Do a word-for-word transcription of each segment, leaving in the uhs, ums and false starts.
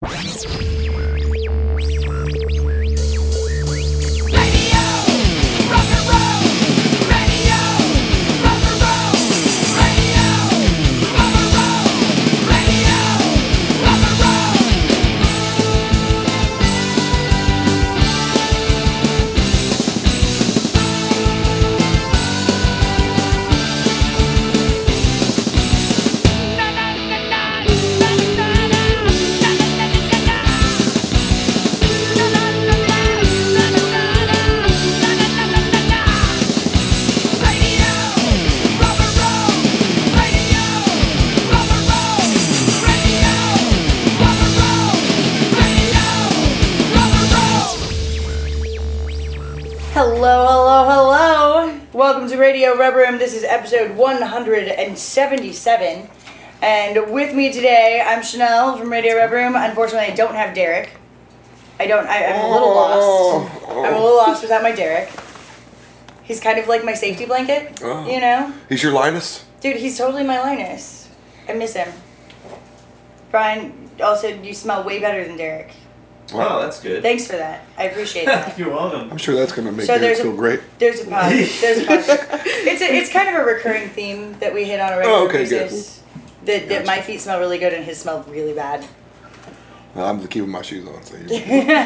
Hello, hello, hello. Welcome to Radio Rubber Room. This is episode one hundred seventy-seven. And with me today, I'm Chanel from Radio Rubber Room. Unfortunately, I don't have Derek. I don't, I, I'm a little lost. I'm a little lost without my Derek. He's kind of like my safety blanket, Oh. you know? He's your Linus? Dude, he's totally my Linus. I miss him. Brian, also, you smell way better than Derek. Wow, that's good. Thanks for that. I appreciate that. You're welcome. I'm sure that's going to make So Derek there's a- feel great. There's a positive. There's a positive. It's a, it's kind of a recurring theme that we hit on a regular Oh, okay, basis. That, that Gotcha. my feet smell really good and his smell really bad. Well, I'm keeping my shoes on. So you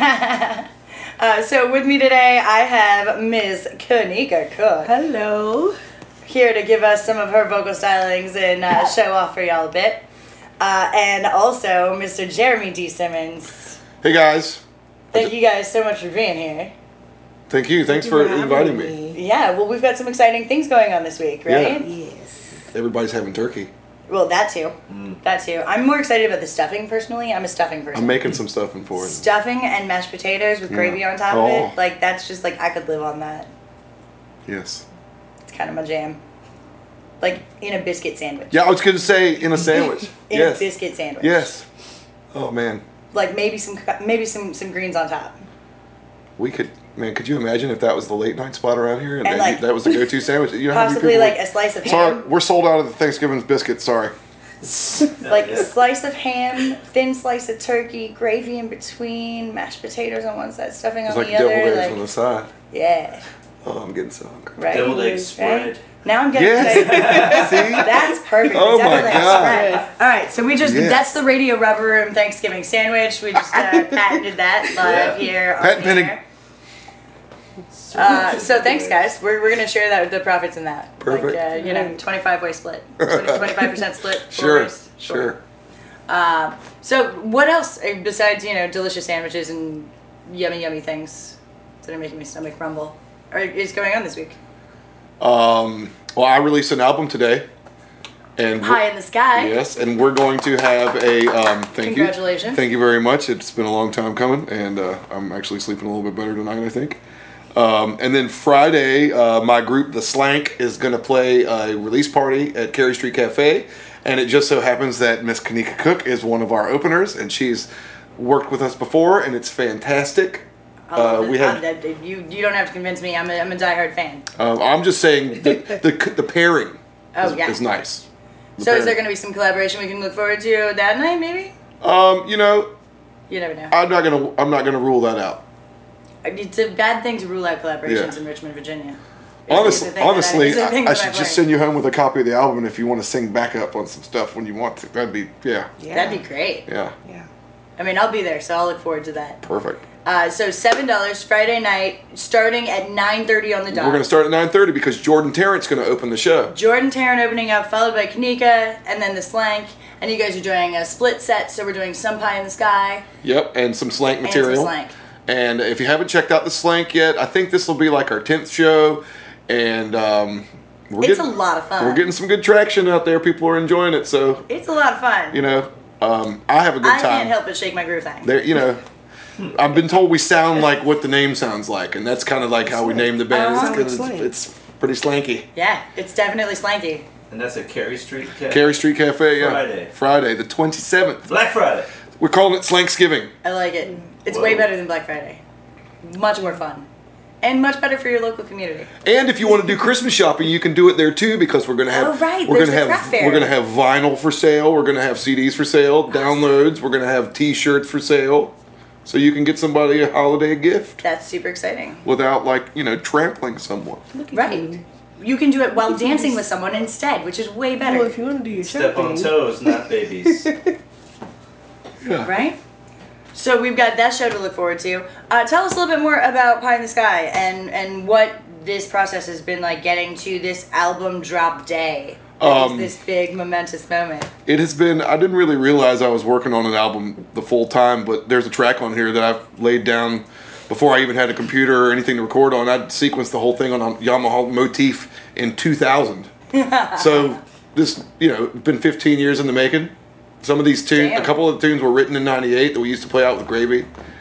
uh, so with me today, I have Miz Kanika Cook. Hello. Here to give us some of her vocal stylings and uh, show off for y'all a bit. Uh, and also Mister Jeremy D. Simmons. Hey, guys. Thank you guys so much for being here. Thank you. Thanks Thank for you having inviting me. Yeah, well, we've got some exciting things going on this week, right? Yes. Everybody's having turkey. Well, that too. Mm. That too. I'm more excited about the stuffing, personally. I'm a stuffing person. I'm making some stuffing for it. Stuffing and mashed potatoes with Yeah. gravy on top Oh. of it. Like, that's just, like, I could live on that. Yes. It's kind of my jam. Like, in a biscuit sandwich. Yeah, I was going to say in a sandwich. In yes. a biscuit sandwich. Yes. Oh, man. Like, maybe some maybe some, some greens on top. We could, man, could you imagine if that was the late night spot around here? And, And, that, like, that was the go-to sandwich? You know how many Possibly, people like, would- a slice of Sorry, ham. we're sold out of the Thanksgiving biscuits. Sorry. Like, Yeah. a slice of ham, thin slice of turkey, gravy in between, mashed potatoes on one side, stuffing It's on like the deviled other. eggs Like, on the side. yeah. Oh, I'm getting so hungry. Right? Deviled egg Right? spread. Now I'm getting Yes. excited. See? That's perfect. Oh The my deviled egg God. spread. All right, so we just Yes. that's the Radio Rubber Room Thanksgiving sandwich. We just uh, patented that live Yeah. here on Patent the pending. air. Uh, so thanks, guys. We're, we're gonna share that with the profits in that. Perfect. Like, uh, you know, twenty-five way split, twenty-five percent split. four Sure. ways. Sure. Um, so what else uh, besides you know delicious sandwiches and yummy yummy things that are making my stomach rumble or is going on this week? Um, well, I released an album today, and we're- High in the sky. yes, and we're going to have a um, thank Congratulations. you, thank you very much. It's been a long time coming, and uh, I'm actually sleeping a little bit better tonight, I think. Um, and then Friday, uh, my group, The Slank, is going to play a release party at Cary Street Cafe, and it just so happens that Miss Kanika Cook is one of our openers, and she's worked with us before, and it's fantastic. Oh, Uh, we have. uh, you. You don't have to convince me. I'm a, I'm a diehard fan. Um, I'm just saying the the, the pairing Oh, is, yeah. is nice. The So is there pairing. going to be some collaboration we can look forward to that night? Maybe. Um, you know, You never know. I'm not gonna I'm not gonna rule that out. It's a bad thing to rule out collaborations Yeah. in Richmond, Virginia. Is- Honestly, is the thing that I- honestly, is the thing I, I that should I've just learned. send you home with a copy of the album, and if you want to sing backup on some stuff when you want to, that'd be yeah, Yeah. That'd be great. yeah, Yeah. I mean, I'll be there, so I'll look forward to that. perfect. Uh, so seven dollars Friday night, starting at nine thirty on the dot. We're gonna start at nine thirty because Jordan Tarrant's gonna open the show. Jordan Tarrant opening up, followed by Kanika, and then the Slank. And you guys are doing a split set, so we're doing Some Pie in the Sky Yep, and some slank and some material. Slank. And if you haven't checked out the Slank yet, I think this will be like our tenth show, and um, we're It's getting a lot of fun. we're getting some good traction out there. People are enjoying it, so It's a lot of fun. you know, um, I have a good I time. can't help but shake my groove thing. There, you know, I've been told we sound like what the name sounds like, and that's kind of like how we named the band. Uh-huh. It's, Sound like it's, slang. it's pretty slanky. Yeah, it's definitely slanky. And that's at Cary Street Cafe. Cary Street Cafe, yeah. Friday. Friday, the twenty-seventh. Black Friday. We're calling it Slanksgiving. I like it. It's Whoa. way better than Black Friday. Much more fun. and much better for your local community. And if you want to do Christmas shopping, you can do it there too, because we're gonna have Oh, right, we're there's gonna the have craft fair. we're gonna have vinyl for sale. We're gonna have C Ds for sale, downloads. We're gonna have T-shirts for sale, so you can get somebody a holiday gift That's super exciting. without, like, you know, trampling someone. Look at Right. you. You can do it while Look at dancing you. with someone instead, which is way better. Well, if you want to do your Step shopping, on toes, not babies. Yeah. Right? So we've got that show to look forward to. Uh, tell us a little bit more about Pie in the Sky and, and what this process has been like getting to this album drop day. That is Um, this big momentous moment. It has been, I didn't really realize I was working on an album the full time, but there's a track on here that I've laid down before I even had a computer or anything to record on. I'd sequenced the whole thing on a Yamaha Motif in two thousand. So this, you know, been fifteen years in the making. Some of these tunes, Damn. a couple of the tunes were written in ninety-eight that we used to play out with Gravy.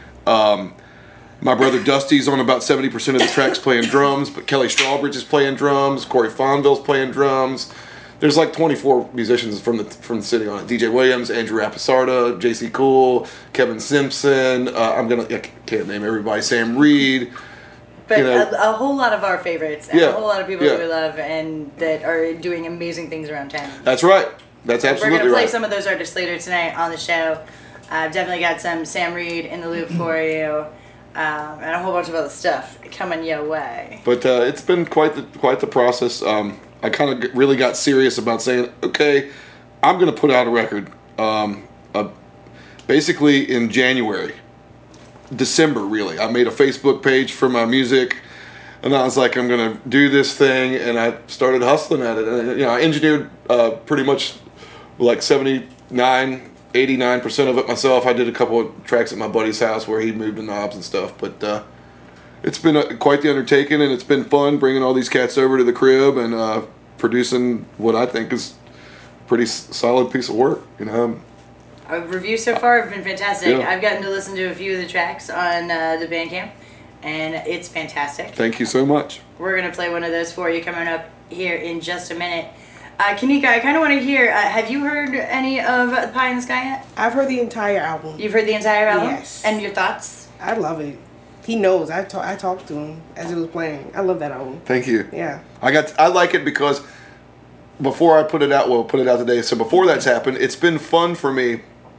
Um, my brother Dusty's on about seventy percent of the tracks playing drums, but Kelly Strawbridge is playing drums, Corey Fonville's playing drums. There's like twenty-four musicians from the from the city on it. D J Williams, Andrew Apasarda, J C Cool, Kevin Simpson. Uh, I'm gonna I can't name everybody. Sam Reed. But you know- a, a whole lot of our favorites and Yeah, a whole lot of people yeah. that we love and that are doing amazing things around town. That's right. That's We're absolutely going to play right. some of those artists later tonight on the show. I've definitely got some Sam Reed in the loop for you, um, and a whole bunch of other stuff coming your way. But uh, it's been quite the quite the process. Um, I kind of really got serious about saying, okay, I'm going to put out a record. Um, uh, basically in January, December, really. I made a Facebook page for my music, and I was like, I'm going to do this thing, and I started hustling at it. And, you know, I engineered uh, pretty much like seventy-nine, eighty-nine percent of it myself. I did a couple of tracks at my buddy's house where he moved the knobs and stuff, but uh, it's been a, quite the undertaking, and it's been fun bringing all these cats over to the crib and uh, producing what I think is a pretty s- solid piece of work, you know. Our reviews so far have been fantastic. Yeah. I've gotten to listen to a few of the tracks on uh, the Bandcamp, and it's fantastic. Thank you so much. We're going to play one of those for you coming up here in just a minute. Uh, Kanika, I kind of want to hear, uh, have you heard any of Pie in the Sky yet? I've heard the entire album. You've heard the entire album? Yes. And your thoughts? I love it. He knows. I ta- I talked to him as it was playing. I love that album. Thank you. Yeah. I got. I like it because before I put it out, well, put it out today. So before that's happened, it's been fun for me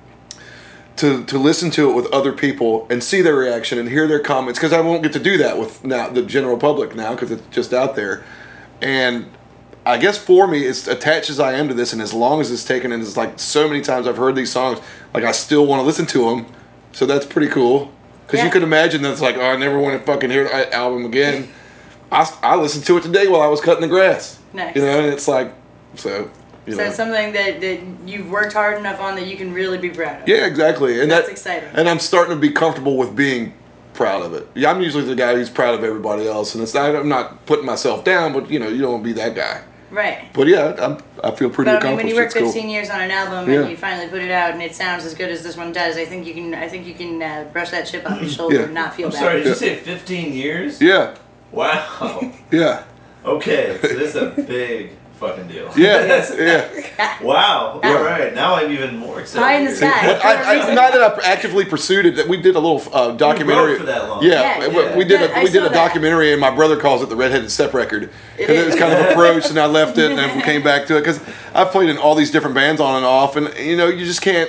to to listen to it with other people and see their reaction and hear their comments, because I won't get to do that with now the general public now because it's just out there. And I guess for me, as attached as I am to this, and as long as it's taken, and it's like so many times I've heard these songs, like I still want to listen to them. So that's pretty cool. Because Yeah. you could imagine that's like, oh, I never want to fucking hear that album again. I, I listened to it today while I was cutting the grass. Nice. You know, and it's like, so, you So know. it's something that, that you've worked hard enough on that you can really be proud of. Yeah, exactly. And That's that, exciting. And I'm starting to be comfortable with being proud of it. Yeah, I'm usually the guy who's proud of everybody else, and it's not, I'm not putting myself down, but you know, you don't want to be that guy. Right. But yeah, I'm, I feel pretty But I mean, accomplished. when you work It's cool. fifteen years on an album Yeah. and you finally put it out and it sounds as good as this one does, I think you can. I think you can uh, brush that chip off your shoulder Yeah. and not feel I'm bad. sorry, did Yeah. you say fifteen years? Yeah, Wow. yeah, Okay, so this is a big fucking deal. yeah, yeah. Wow. All right, now I'm even more excited. Pie in the sky. But I, I, not that I actively pursued it. That we did a little uh, documentary. wrote for that long. Yeah, Yeah, we- yeah. we did. Yeah, A, I we did saw a that. documentary, and my brother calls it the Redheaded Step Record. It and it was is. kind of approached, and I left it, and then we came back to it because I've played in all these different bands on and off, and you know, you just can't.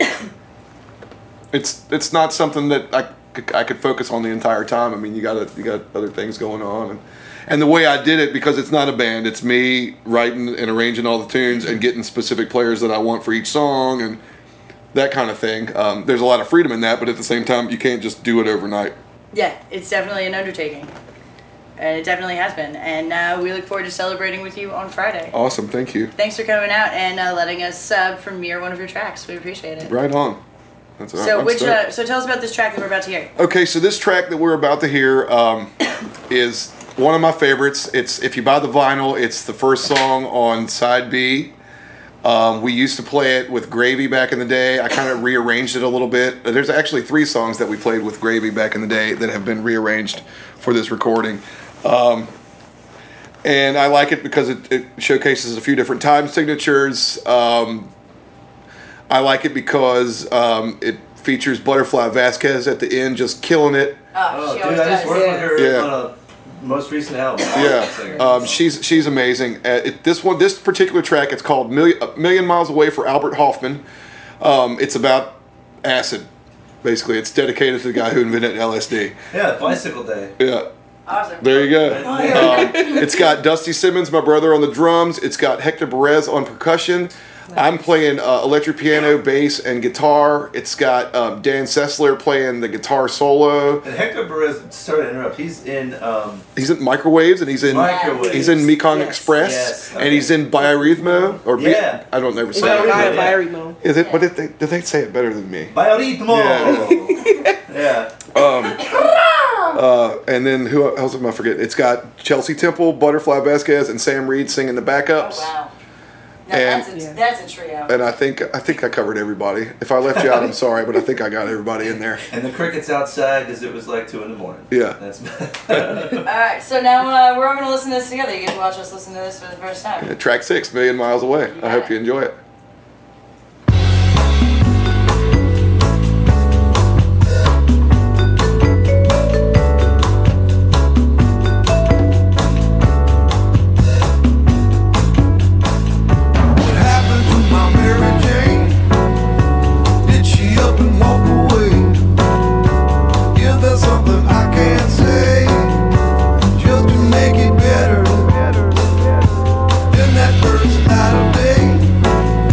It's it's not something that I, could- I could focus on the entire time. I mean, you got you got other things going on, and and the way I did it, because it's not a band, it's me writing and arranging all the tunes and getting specific players that I want for each song and that kind of thing. Um, there's a lot of freedom in that, but at the same time, you can't just do it overnight. Yeah, it's definitely an undertaking, and it definitely has been. And uh, we look forward to celebrating with you on Friday. Awesome, thank you. Thanks for coming out and uh, letting us uh, premiere one of your tracks. We appreciate it. Right on. That's So I'm which stoked. uh, so tell us about this track that we're about to hear. Okay, so this track that we're about to hear um, is one of my favorites. It's if you buy the vinyl, it's the first song on side B. Um, we used to play it with Gravy back in the day. I kind of rearranged it a little bit. There's actually three songs that we played with Gravy back in the day that have been rearranged for this recording. Um, and I like it because it, it showcases a few different time signatures. Um, I like it because um, it features Butterfly Vasquez at the end, just killing it. Oh, Oh, she dude, always I just does. worked with her Yeah. on a most recent album. Yeah, Singer. um, she's she's amazing. Uh, it, this one, this particular track, it's called Million, A Million Miles Away for Albert Hoffman. Um, it's about acid, basically. It's dedicated to the guy who invented L S D. Yeah, Bicycle Day. Yeah. Awesome. There you go. Yeah. Um, it's got Dusty Simmons, my brother, on the drums. It's got Hector Perez on percussion. I'm playing uh, electric piano, bass, and guitar. It's got um, Dan Sessler playing the guitar solo. And Hector Perez, sorry to interrupt, he's in um, He's in Microwaves, and he's in Microwaves. he's in Mekong Yes. Express, Yes, and he's in Biorhythmo or Bi- Yeah. I don't ever It's say not it. Biorhythmo. by Biorhytmo. Is it? What did they? Did they say it better than me? Biorhythmo. Yeah. Uh, and then who else am I forgetting? It's got Chelsea Temple, Butterfly Vasquez, and Sam Reed singing the Oh backups. wow. Now And- that's a, Yeah. that's a trio. And I think I think I covered everybody. If I left you out, I'm sorry, but I think I got everybody in there. And the crickets outside as it was like two in the morning. Yeah. That's All right, so now uh, we're all gonna listen to this together. You get to watch us listen to this for the first time. Uh, Track six, Million Miles Away. I hope you enjoy it. What happened to my Mary Jane? Did she up and walk away? Is there something I can't say just to make it better than that first light of day?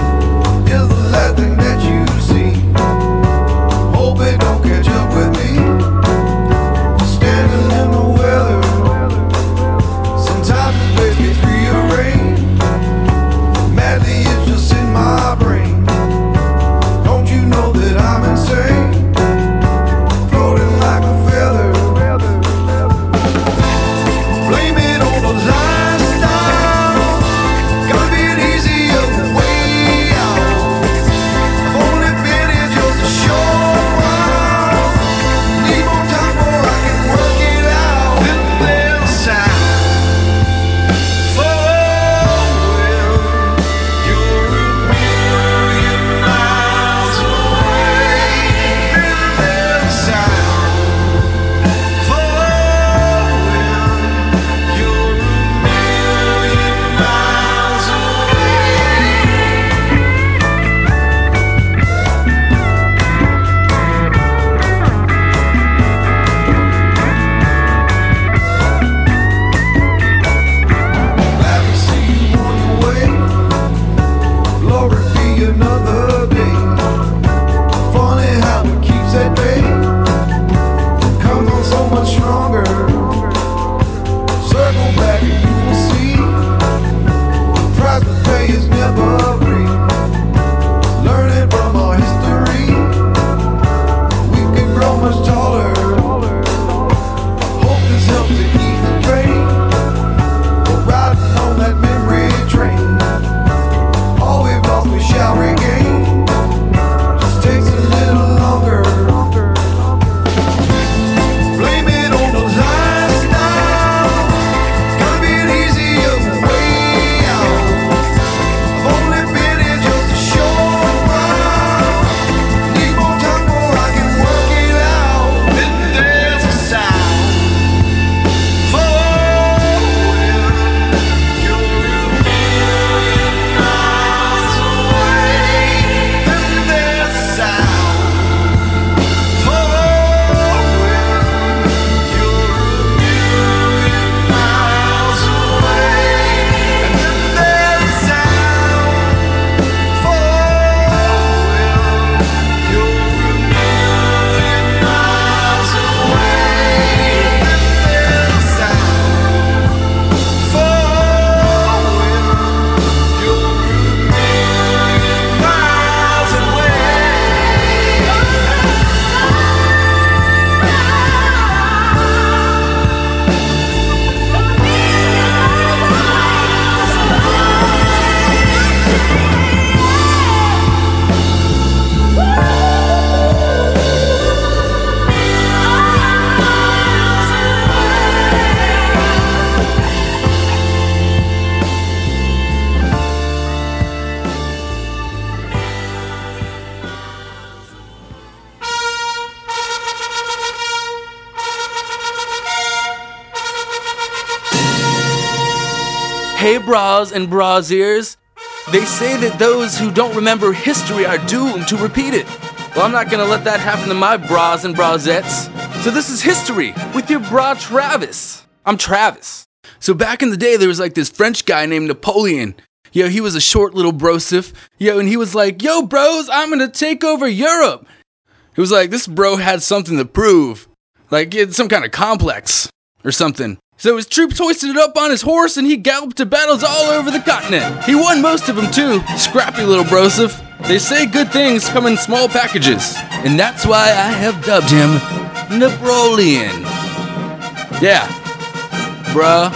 Hey bras and brasiers. They say that those who don't remember history are doomed to repeat it. Well, I'm not gonna let that happen to my bras and brazettes. So this is history with your bra Travis. I'm Travis. So back in the day, there was like this French guy named Napoleon. Yo, he was a short little brosif. Yo, and he was like, yo, bros, I'm gonna take over Europe. It was like, this bro had something to prove. Like, he had some kind of complex or something. So his troops hoisted it up on his horse and he galloped to battles all over the continent. He won most of them too, scrappy little brosif. They say good things come in small packages. And that's why I have dubbed him Napoleon. Yeah, bruh.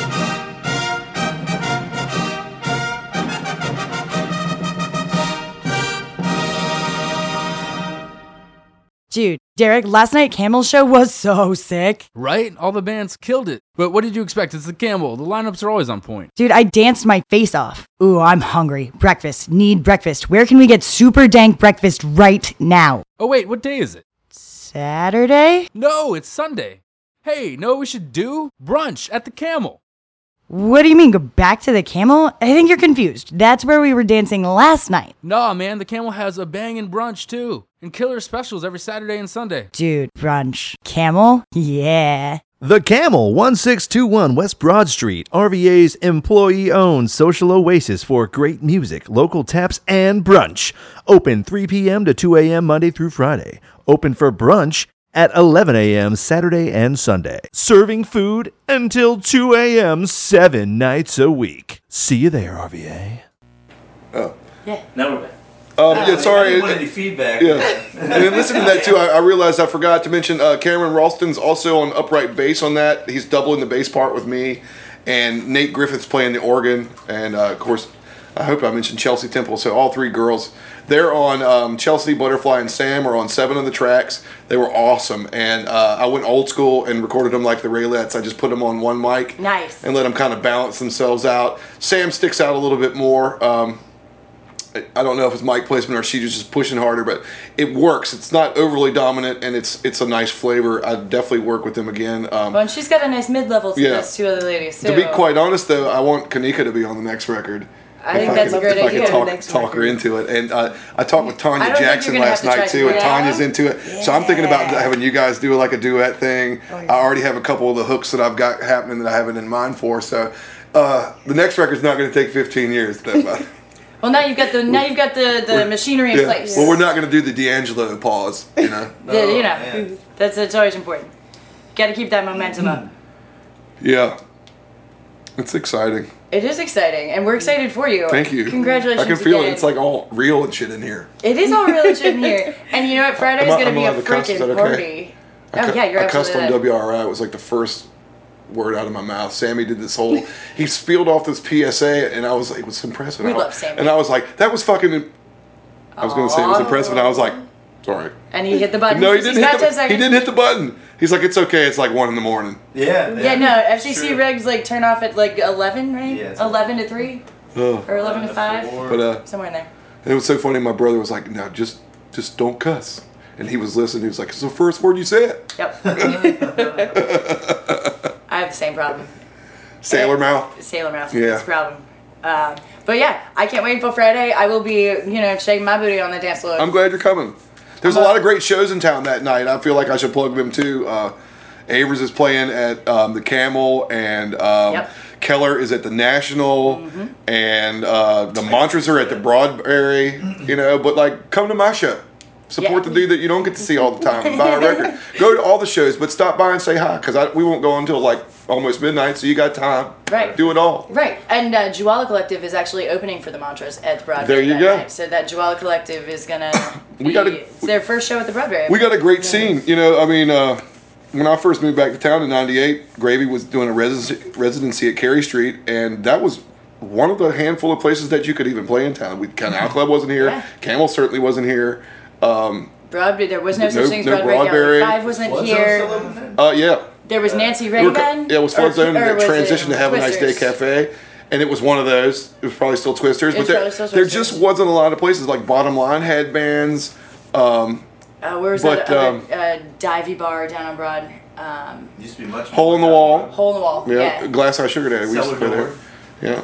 Dude, Derek, last night Camel's show was so sick. Right? All the bands killed it. But what did you expect? It's the Camel. The lineups are always on point. Dude, I danced my face off. Ooh, I'm hungry. Breakfast. Need breakfast. Where can we get super dank breakfast right now? Oh wait, what day is it? Saturday? No, it's Sunday. Hey, know what we should do? Brunch at the Camel. What do you mean, go back to the Camel? I think you're confused. That's where we were dancing last night. Nah, man, the Camel has a bangin' brunch too. And killer specials every Saturday and Sunday. Dude, brunch. Camel? Yeah. The Camel, one six two one West Broad Street, R V A's employee-owned social oasis for great music, local taps, and brunch. Open three p.m. to two a.m. Monday through Friday. Open for brunch at eleven a.m. Saturday and Sunday. Serving food until two a.m. seven nights a week. See you there, R V A. Oh. Now we're back. Um, I yeah, didn't sorry. want any feedback. Yeah. And then listening to that too, I, I realized I forgot to mention uh, Cameron Ralston's also on upright bass on that. He's doubling the bass part with me, and Nate Griffith's playing the organ, and uh, of course, I hope I mentioned Chelsea Temple. So all three girls, they're on um, Chelsea, Butterfly, and Sam are on seven of the tracks. They were awesome, and uh, I went old school and recorded them like the Raylettes. I just put them on one mic, Nice, and let them kind of balance themselves out. Sam sticks out a little bit more. Um, I don't know if it's mic placement or she was just pushing harder, but it works. It's not overly dominant, and it's it's a nice flavor. I'd definitely work with them again. Um, well, and she's got a nice mid-level to Yeah. those two other ladies, too. to be quite honest, though, I want Kanika to be on the next record. I think If that's can- a great if idea. I can talk, Next talk her record. into it. And uh, I talked with I Tanya don't think Jackson you're gonna last have to night, try too, to and do that. Tanya's into it. So I'm thinking about Yeah. having you guys do like a duet thing. Oh, yeah. I already have a couple of the hooks that I've got happening that I haven't in mind for. So uh, the next record's not going to take fifteen years. To think about. Well, now you've got the now you've got the, the machinery in Yeah. place. Well, we're not going to do the D'Angelo pause, you know. The- you know, Oh, man. that's that's always important. Got to keep that momentum up. Yeah. It's exciting. It is exciting, and we're excited for you. Thank you. Congratulations! I can feel again. it. It's like all real and shit in here. It is all real shit in here. And you know what? Friday's Am I- gonna I'm be a allowed to cuss? Is freaking that okay? party. I Oh cu- yeah, you're I cussed on absolutely right. W R I. It was like the first word out of my mouth. Sammy did this whole. He spilled off this P S A, and I was like, it was impressive. We And I- love Sammy. And I was like, that was fucking. I was going to say it was Aw. impressive, and I was like, sorry. And he hit the button. No, he He's didn't got hit ten the. seconds. He didn't hit the button. He's like, it's okay. It's like one in the morning. Yeah. Yeah, no. F C C True. regs like turn off at like eleven, right? Yeah, it's eleven to three Ugh. or eleven to five, four. But uh, somewhere in there. it was so funny. My brother was like, no, just just don't cuss. And he was listening. He was like, it's the first word you said. Yep. I have the same problem. Sailor mouth. Sailor mouth. Yeah. It's a problem. Um, but yeah, I can't wait until Friday. I will be, you know, shaking my booty on the dance floor. I'm glad you're coming. There's a lot of great shows in town that night. I feel like I should plug them too. Uh, Avers is playing at um, the Camel, and um, Yep. Keller is at the National, Mm-hmm. and uh, the Mantras are at the Broadberry. You know, but like, come to my show. Support Yeah. the dude that you don't get to see all the time and buy a record. Go to all the shows, but stop by and say hi, because we won't go until like almost midnight, so you got time. Right. Do it all. Right, and uh, Juala Collective is actually opening for the Mantras at Broadway. There you that go. night. So that Juala Collective is gonna. We be, gotta- It's their first show at the Broadway. We got a great scene. You know, I mean, uh, when I first moved back to town in ninety-eight, Gravy was doing a residency, residency at Cary Street, and that was one of the handful of places that you could even play in town. We, Canal Club wasn't here. Yeah. Camel certainly wasn't here. Um, Broadway. There was no, No- such thing as no Broadway. Broadberry. Gallery Five wasn't Flood Zone here. still open then? uh, yeah. There was Nancy We were co- Reagan. yeah, it was Flood or- Zone, or and was it it transitioned to Have a Nice Day Twisters? Cafe. And it was one of those. It was probably still Twisters. It's But there, probably still there Twisters. just wasn't a lot of places. Like Bottom Line had bands. Um, Uh, where was But, that other um, uh, divey bar down on Broad? Um, Used to be much. Hole in the more Wall. down. Hole in the Wall. yeah, Yeah. Glass House Sugar Daddy. We used to Cellar play there. Door. Yeah.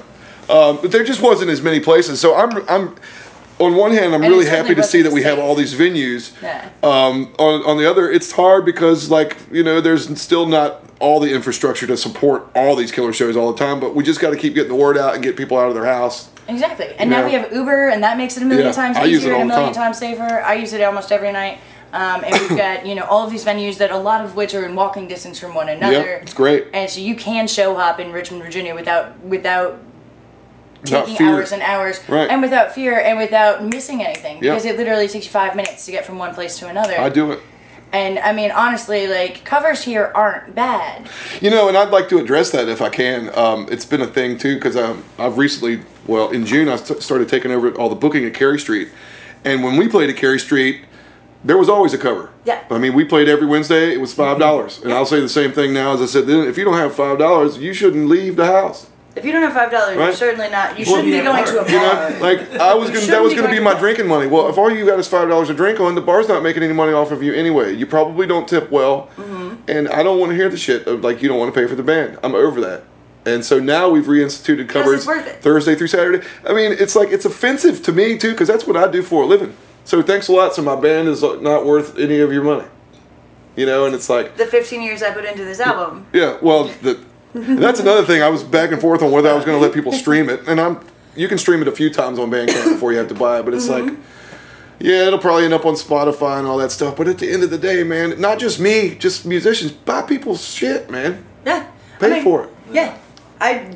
Um, but there just wasn't as many places. So I'm I'm on one hand, I'm And it really certainly happy to see wasn't that we have safe. all these venues. Yeah. Um, on on the other, it's hard because like you know, there's still not all the infrastructure to support all these killer shows all the time. But we just got to keep getting the word out and get people out of their house. Exactly. And You now know? we have Uber, and that makes it a million Yeah, times I use it easier all and a the million time. times safer. I use it almost every night. Um, and we've got, you know, all of these venues that a lot of which are in walking distance from one another. Yep, it's great. And so you can show hop in Richmond, Virginia without without Without taking fear. hours and hours, Right. and without fear, and without missing anything. Yep. Because it literally takes you five minutes to get from one place to another. I do it. And I mean, honestly, like, covers here aren't bad. You know, and I'd like to address that if I can. Um, it's been a thing too because um, I've recently, well, in June, I st- started taking over all the booking at Cary Street, and when we played at Cary Street, there was always a cover. Yeah. I mean, we played every Wednesday. It was five dollars, and I'll say the same thing now as I said then. If you don't have five dollars, you shouldn't leave the house. If you don't have five dollars, you're Right. certainly not. You Well, shouldn't be yeah, going to a right. You bar. know, like I was You gonna, that shouldn't was be going to going be to my bed. drinking money. Well, if all you got is five dollars to drink on, the bar's not making any money off of you anyway. You probably don't tip well, Mm-hmm. and I don't want to hear the shit of like you don't want to pay for the band. I'm over that. And so now we've reinstituted covers it's worth it. Thursday through Saturday. I mean, it's like it's offensive to me too because that's what I do for a living. So thanks a lot. So my band is like, not worth any of your money. You know, and it's like The fifteen years I put into this album. yeah, well, the, and that's another thing. I was back and forth on whether I was going to let people stream it, and I'm you can stream it a few times on Bandcamp before you have to buy it. But it's Mm-hmm. like, yeah, it'll probably end up on Spotify and all that stuff. But at the end of the day, man, not just me, just musicians, buy people's shit, man. Yeah. Pay I mean, for it. Yeah. I,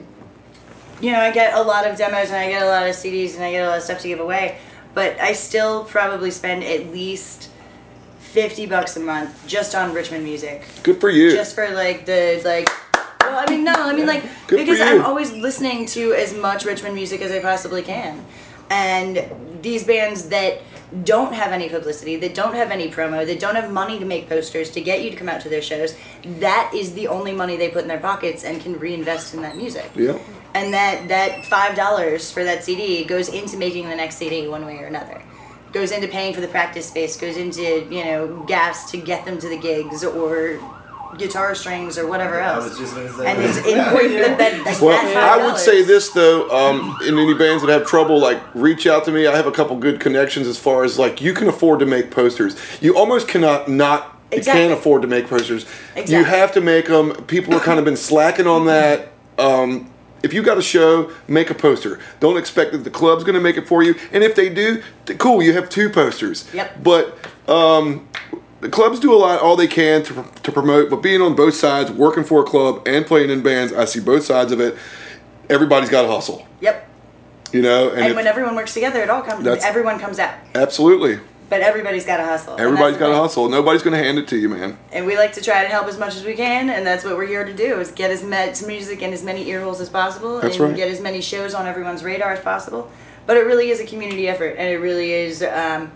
you know, I get a lot of demos and I get a lot of C Ds and I get a lot of stuff to give away, but I still probably spend at least fifty bucks a month just on Richmond music. Good for you. Just for like the, like, well, I mean, no, I mean, like, Good for because you. I'm always listening to as much Richmond music as I possibly can. And these bands that don't have any publicity, that don't have any promo, that don't have money to make posters to get you to come out to their shows, that is the only money they put in their pockets and can reinvest in that music. Yeah. And that, that five dollars for that C D goes into making the next C D one way or another. Goes into paying for the practice space, goes into, you know, gas to get them to the gigs or guitar strings or whatever I else. was just gonna say And that. it's important that, that, that, Well, that I five would dollars say this though, um, in any bands that have trouble, like reach out to me. I have a couple good connections as far as like you can afford to make posters. You almost cannot not. Exactly. You can't afford to make posters. You Exactly. have to make them. People have kind of been slacking on that. Um, if you got a show, make a poster. Don't expect that the club's going to make it for you. And if they do, th- cool. You have two posters. Yep. But um, the clubs do a lot, all they can to, to promote. But being on both sides, working for a club and playing in bands, I see both sides of it. Everybody's got to hustle. Yep. You know, and, And if- when everyone works together, it all comes. That's- Everyone comes out. absolutely, But everybody's got to hustle. and everybody's that's the got to thing. hustle. Nobody's going to hand it to you, man. And we like to try to help as much as we can, and that's what we're here to do: is get as much music in as many ear holes as possible, That's and right. get as many shows on everyone's radar as possible. But it really is a community effort, and it really is. Um,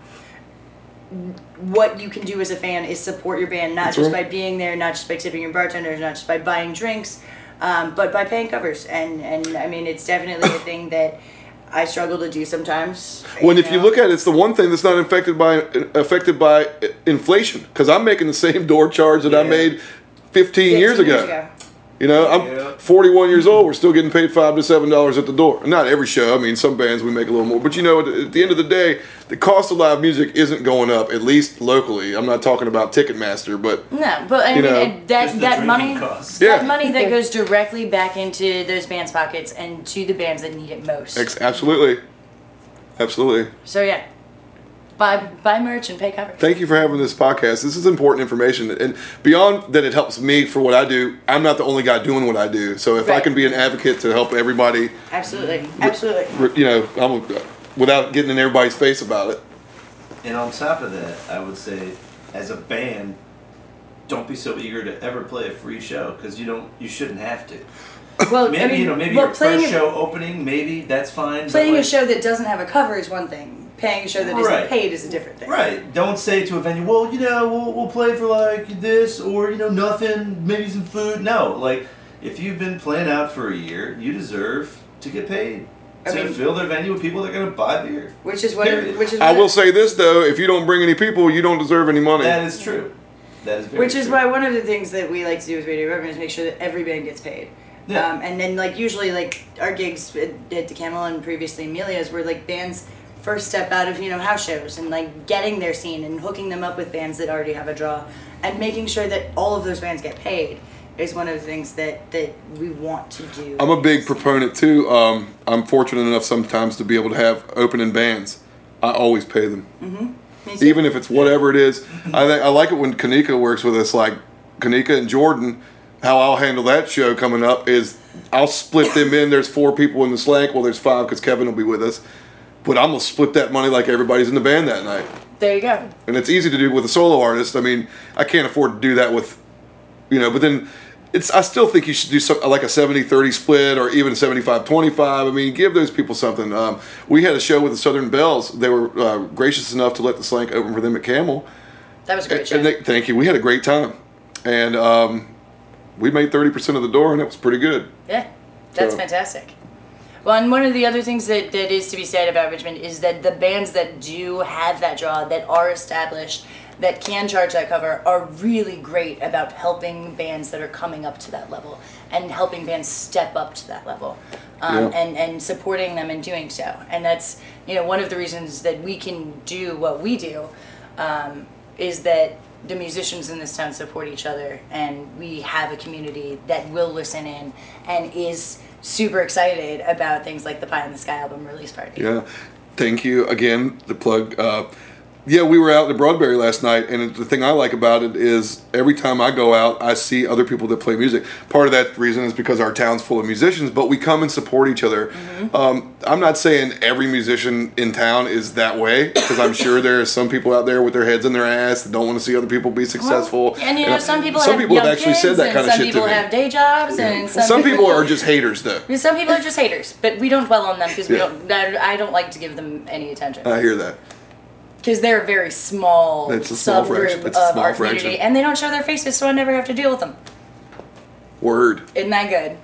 what you can do as a fan is support your band, not That's just right. by being there, not just by tipping your bartenders, not just by buying drinks, um, but by paying covers. And and I mean, it's definitely a thing that I struggle to do sometimes. When if you know? look at it, it's the one thing that's not affected by affected by inflation. Because I'm making the same door charge that I Yeah. made fifteen, years ago. You know, I'm Yeah. forty-one years old. We're still getting paid five to seven dollars at the door. Not every show. I mean, some bands we make a little more. But you know, at, at the end of the day, the cost of live music isn't going up. At least locally. I'm not talking about Ticketmaster, but No, but I You mean, know, and that Just the that money, drinking costs. Yeah. that money that goes directly back into those bands' pockets and to the bands that need it most. ex- absolutely, absolutely. So yeah, buy buy merch and pay covers. Thank you for having this podcast. This is important information, and beyond that, it helps me for what I do. I'm not the only guy doing what I do, so if I Right. can be an advocate to help everybody, Absolutely, absolutely. you know, I'm, without getting in everybody's face about it. And on top of that, I would say, as a band, don't be so eager to ever play a free show because you don't, you shouldn't have to. Well, Maybe I mean, you know, maybe well, your playing first a, show opening, maybe that's fine. playing but a like, show that doesn't have a cover is one thing. Paying a show that isn't Right. paid is a different thing. Right. Don't say to a venue, well, you know, we'll, we'll play for like this or, you know, nothing, maybe some food. No. Like, if you've been playing out for a year, you deserve to get paid. I To mean- fill their venue with people that are going to buy beer. Which is what. Period. Which is I what- will say this though: if you don't bring any people, you don't deserve any money. That is true. That is very Which is true. why one of the things that we like to do with Radio Reverend is make sure that every band gets paid. Yeah. Um, and then like usually like our gigs at, at DeCamel and previously Amelia's were like bands first step out of, you know, house shows and like getting their scene and hooking them up with bands that already have a draw and making sure that all of those bands get paid is one of the things that, that we want to do. I'm a big proponent too. Um, I'm fortunate enough sometimes to be able to have opening bands. I always pay them. Mm-hmm. Even if it's whatever it is. I think I like it when Kanika works with us, like Kanika and Jordan. How I'll handle that show coming up is I'll split them in. There's four people in the Slank. Well, there's five because Kevin will be with us. But I'm going to split that money like everybody's in the band that night. There you go. And it's easy to do with a solo artist. I mean, I can't afford to do that with, you know, but then it's. I still think you should do some, like a seventy thirty split or even seventy-five twenty-five. I mean, give those people something. Um, we had a show with the Southern Bells. They were uh, gracious enough to let the Slank open for them at Camel. That was a great And, show. and they, thank you. We had a great time. And um, we made thirty percent of the door, and it was pretty good. Yeah, that's So- fantastic. Well, and one of the other things that, that is to be said about Richmond is that the bands that do have that draw, that are established, that can charge that cover, are really great about helping bands that are coming up to that level and helping bands step up to that level, um, Yeah. and, and supporting them in doing so. And that's, you know, one of the reasons that we can do what we do um, is that the musicians in this town support each other, and we have a community that will listen in and is super excited about things like the Pie in the Sky album release party. Yeah. Thank you again. The plug. Uh, yeah, we were out in Broadberry last night, and the thing I like about it is every time I go out, I see other people that play music. Part of that reason is because our town's full of musicians, but we come and support each other. Mm-hmm. Um, I'm not saying every musician in town is that way, because I'm sure there are some people out there with their heads in their ass that don't want to see other people be successful. And you know, I- some people some have people young have actually kids, said that and kind of some shit people to me. have day jobs, and some, Some people are just haters, though. some people are just haters. But we don't dwell on them because we Yeah. don't. I I don't like to give them any attention I hear that. because they're a very small It's a small subgroup fraction. It's a of small our fraction. community, and they don't show their faces, so I never have to deal with them. Word. Isn't that good?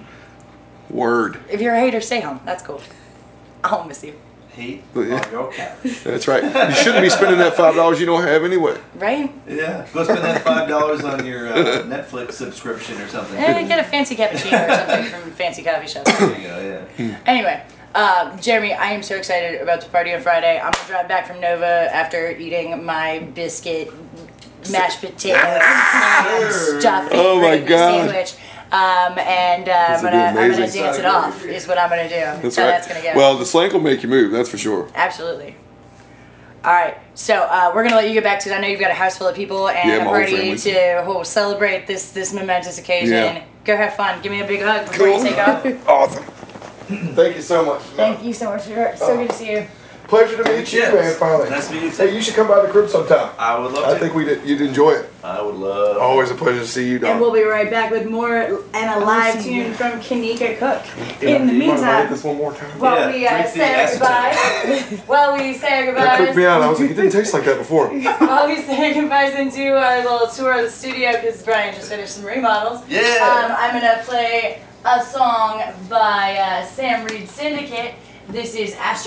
Word. If you're a hater, stay home. That's cool. I'll miss you. Hate But yeah. on your couch. That's right. You shouldn't be spending that five dollars you don't have anyway. Right? Yeah. Go spend that five dollars on your uh, Netflix subscription or something. Eh, get a fancy cappuccino or something from fancy coffee shop. There you go, yeah. Anyway, um, Jeremy, I am so excited about the party on Friday. I'm gonna drive back from Nova after eating my biscuit, mashed potatoes, ham, sir. stuffing, Oh my gravy God. sandwich. Um, and uh, I'm This will gonna be I'm gonna amazing. dance it off. Is what I'm gonna do. That's so right. that's gonna go. Well, the slank will make you move. That's for sure. Absolutely. All right, so uh, we're gonna let you get back to it. I know you've got a house full of people and Yeah, a my whole party family's- to oh, celebrate this this momentous occasion. Yeah. Go have fun. Give me a big hug before you take off. Awesome. Thank you so much. Thank you so much. Sir. So good to see you. Pleasure to meet you, Yes. man. Finally. Nice to meet you too. Hey, you should come by the crib sometime. I would love I to. think we'd you'd enjoy it. I would love. Always a pleasure to see you, And Don. we'll be right back with more and a live tune from Kanika Cook. In the You wanna write meantime, this one more time? while Yeah, we uh, drink the say our acetone. goodbyes, while we say our That creeped me goodbyes, out. I was like, it didn't taste like that before. while we say our goodbyes and do our little tour of the studio because Brian just finished some remodels. Yeah. Um, I'm gonna play a song by uh, Sam Reed Syndicate. This is Astro.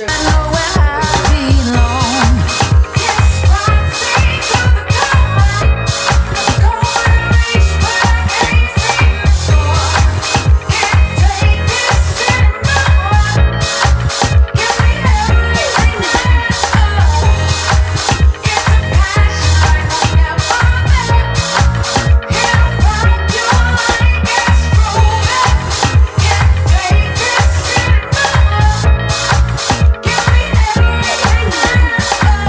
Give me everything.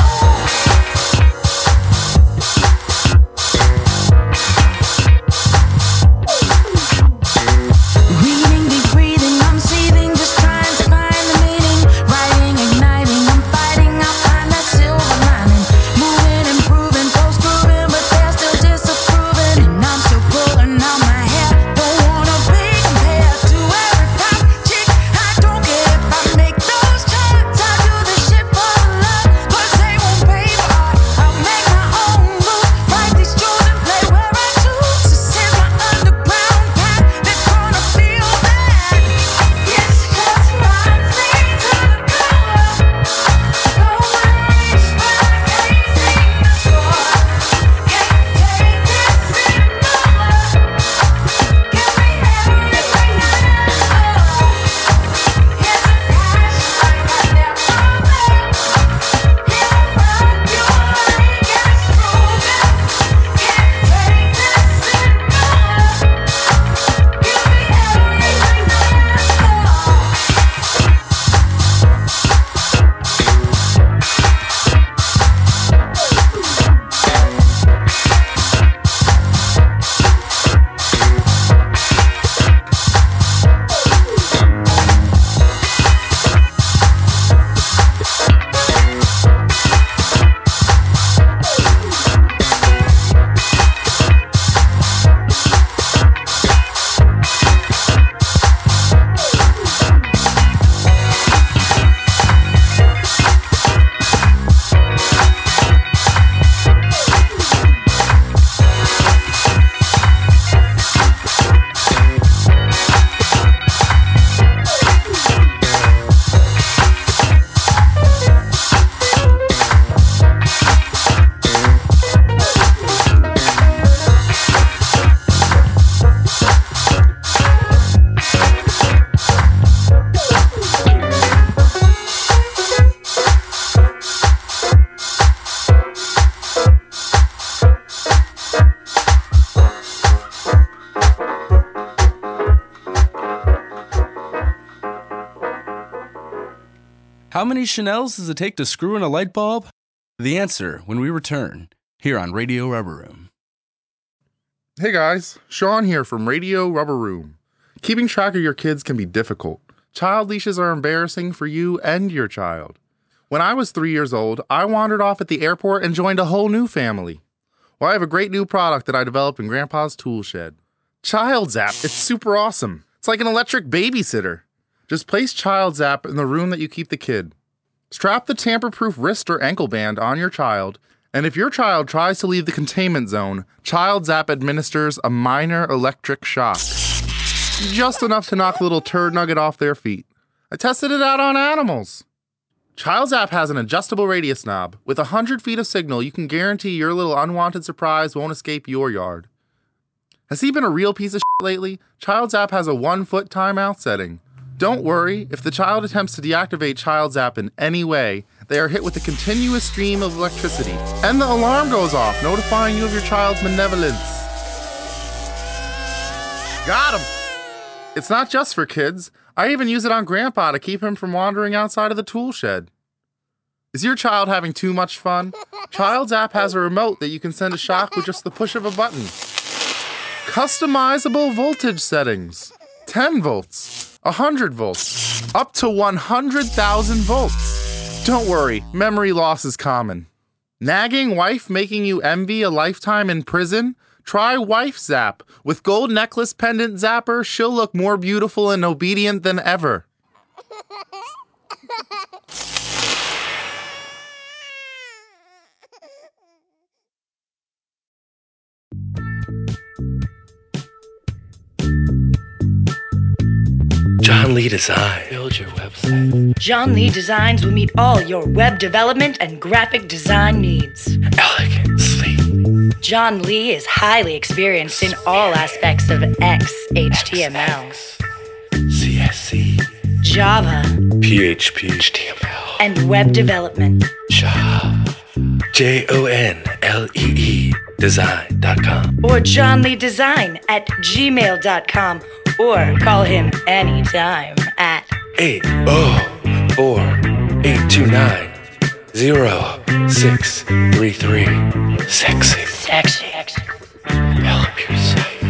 How many Chanels does it take to screw in a light bulb? The answer when we return here on Radio Rubber Room. Hey guys, Sean here from Radio Rubber Room. Keeping track of your kids can be difficult. Child leashes are embarrassing for you and your child. When I was three years old, I wandered off at the airport and joined a whole new family. Well, I have a great new product that I developed in Grandpa's tool shed. Child Zap, it's super awesome. It's like an electric babysitter. Just place Child Zap in the room that you keep the kid. Strap the tamper-proof wrist or ankle band on your child, and if your child tries to leave the containment zone, Child Zap administers a minor electric shock. Just enough to knock the little turd nugget off their feet. I tested it out on animals. Child Zap has an adjustable radius knob. With one hundred feet of signal, you can guarantee your little unwanted surprise won't escape your yard. Has he been a real piece of shit lately? Child Zap has a one-foot timeout setting. Don't worry, if the child attempts to deactivate Child Zap in any way, they are hit with a continuous stream of electricity, and the alarm goes off, notifying you of your child's malevolence. Got him! It's not just for kids. I even use it on Grandpa to keep him from wandering outside of the tool shed. Is your child having too much fun? Child Zap has a remote that you can send a shock with just the push of a button. Customizable voltage settings. ten volts, one hundred volts, up to one hundred thousand volts. Don't worry, memory loss is common. Nagging wife making you envy a lifetime in prison? Try Wife Zap. With gold necklace pendant zapper, she'll look more beautiful and obedient than ever. John Lee Design. Build your website. John Lee Designs will meet all your web development and graphic design needs. Elegant, sleek. John Lee is highly experienced in all aspects of X H T M L, C S C. Java, P H P. H T M L. and web development. Job. J O N L E E. Design dot com. Or John Lee Design at gmail dot com. Or call him anytime at eight oh four, eight two nine, zero six three three. Sexy. Sexy. Develop your site.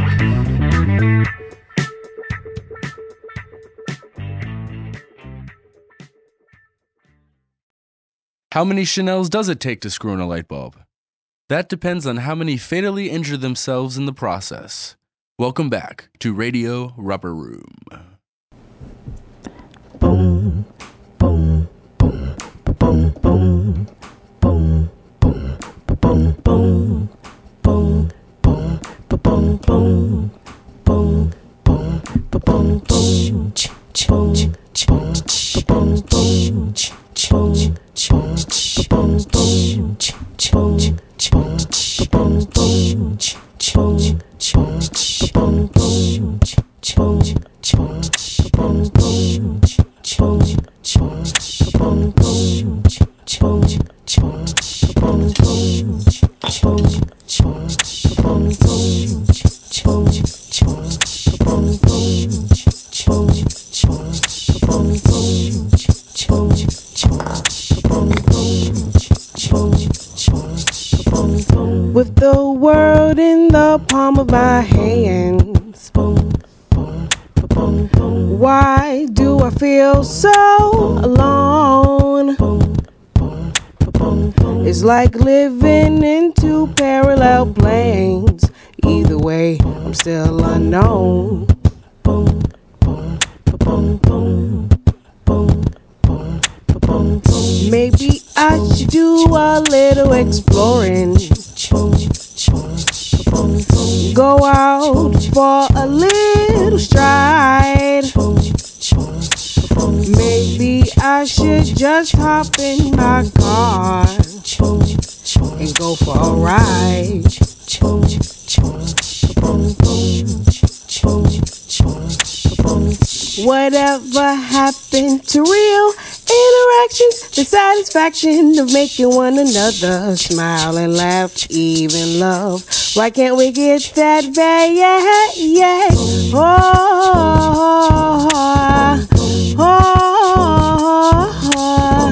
How many Chanels does it take to screw in a light bulb? That depends on how many fatally injure themselves in the process. Welcome back to Radio Rubber Room. Boom, boom, boom, boom, boom, boom, boom, boom, boom, boom, boom, boom, boom, boom, boom, boom, boom, with the world in the palm of my hands. Why do I feel so alone? It's like living in two parallel planes. Either way, I'm still unknown. Maybe I should do a little exploring. Go out for a little stride. Maybe I should just hop in my car and go for a ride. Whatever happened to real interactions, the satisfaction of making one another smile and laugh, even love? Why can't we get that back? Yeah, yeah. Oh, oh, oh, oh.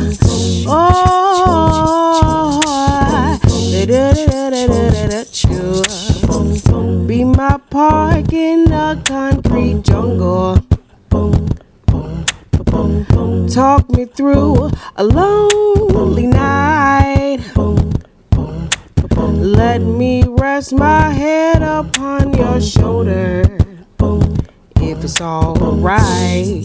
Be my park in a concrete jungle. Talk me through a lonely night. Let me rest my head upon your shoulder, if it's alright.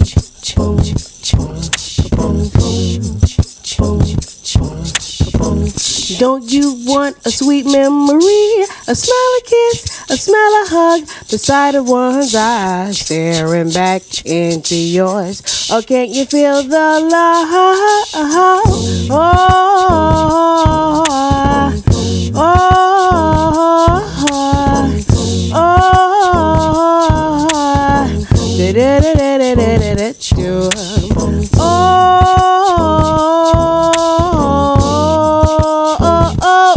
Don't you want a sweet memory, a smell a kiss, a smell a hug, the sight of one's eyes staring back into yours? Or can't you feel the love? Oh, oh, oh, da da da da da da da da. Oh, oh, oh.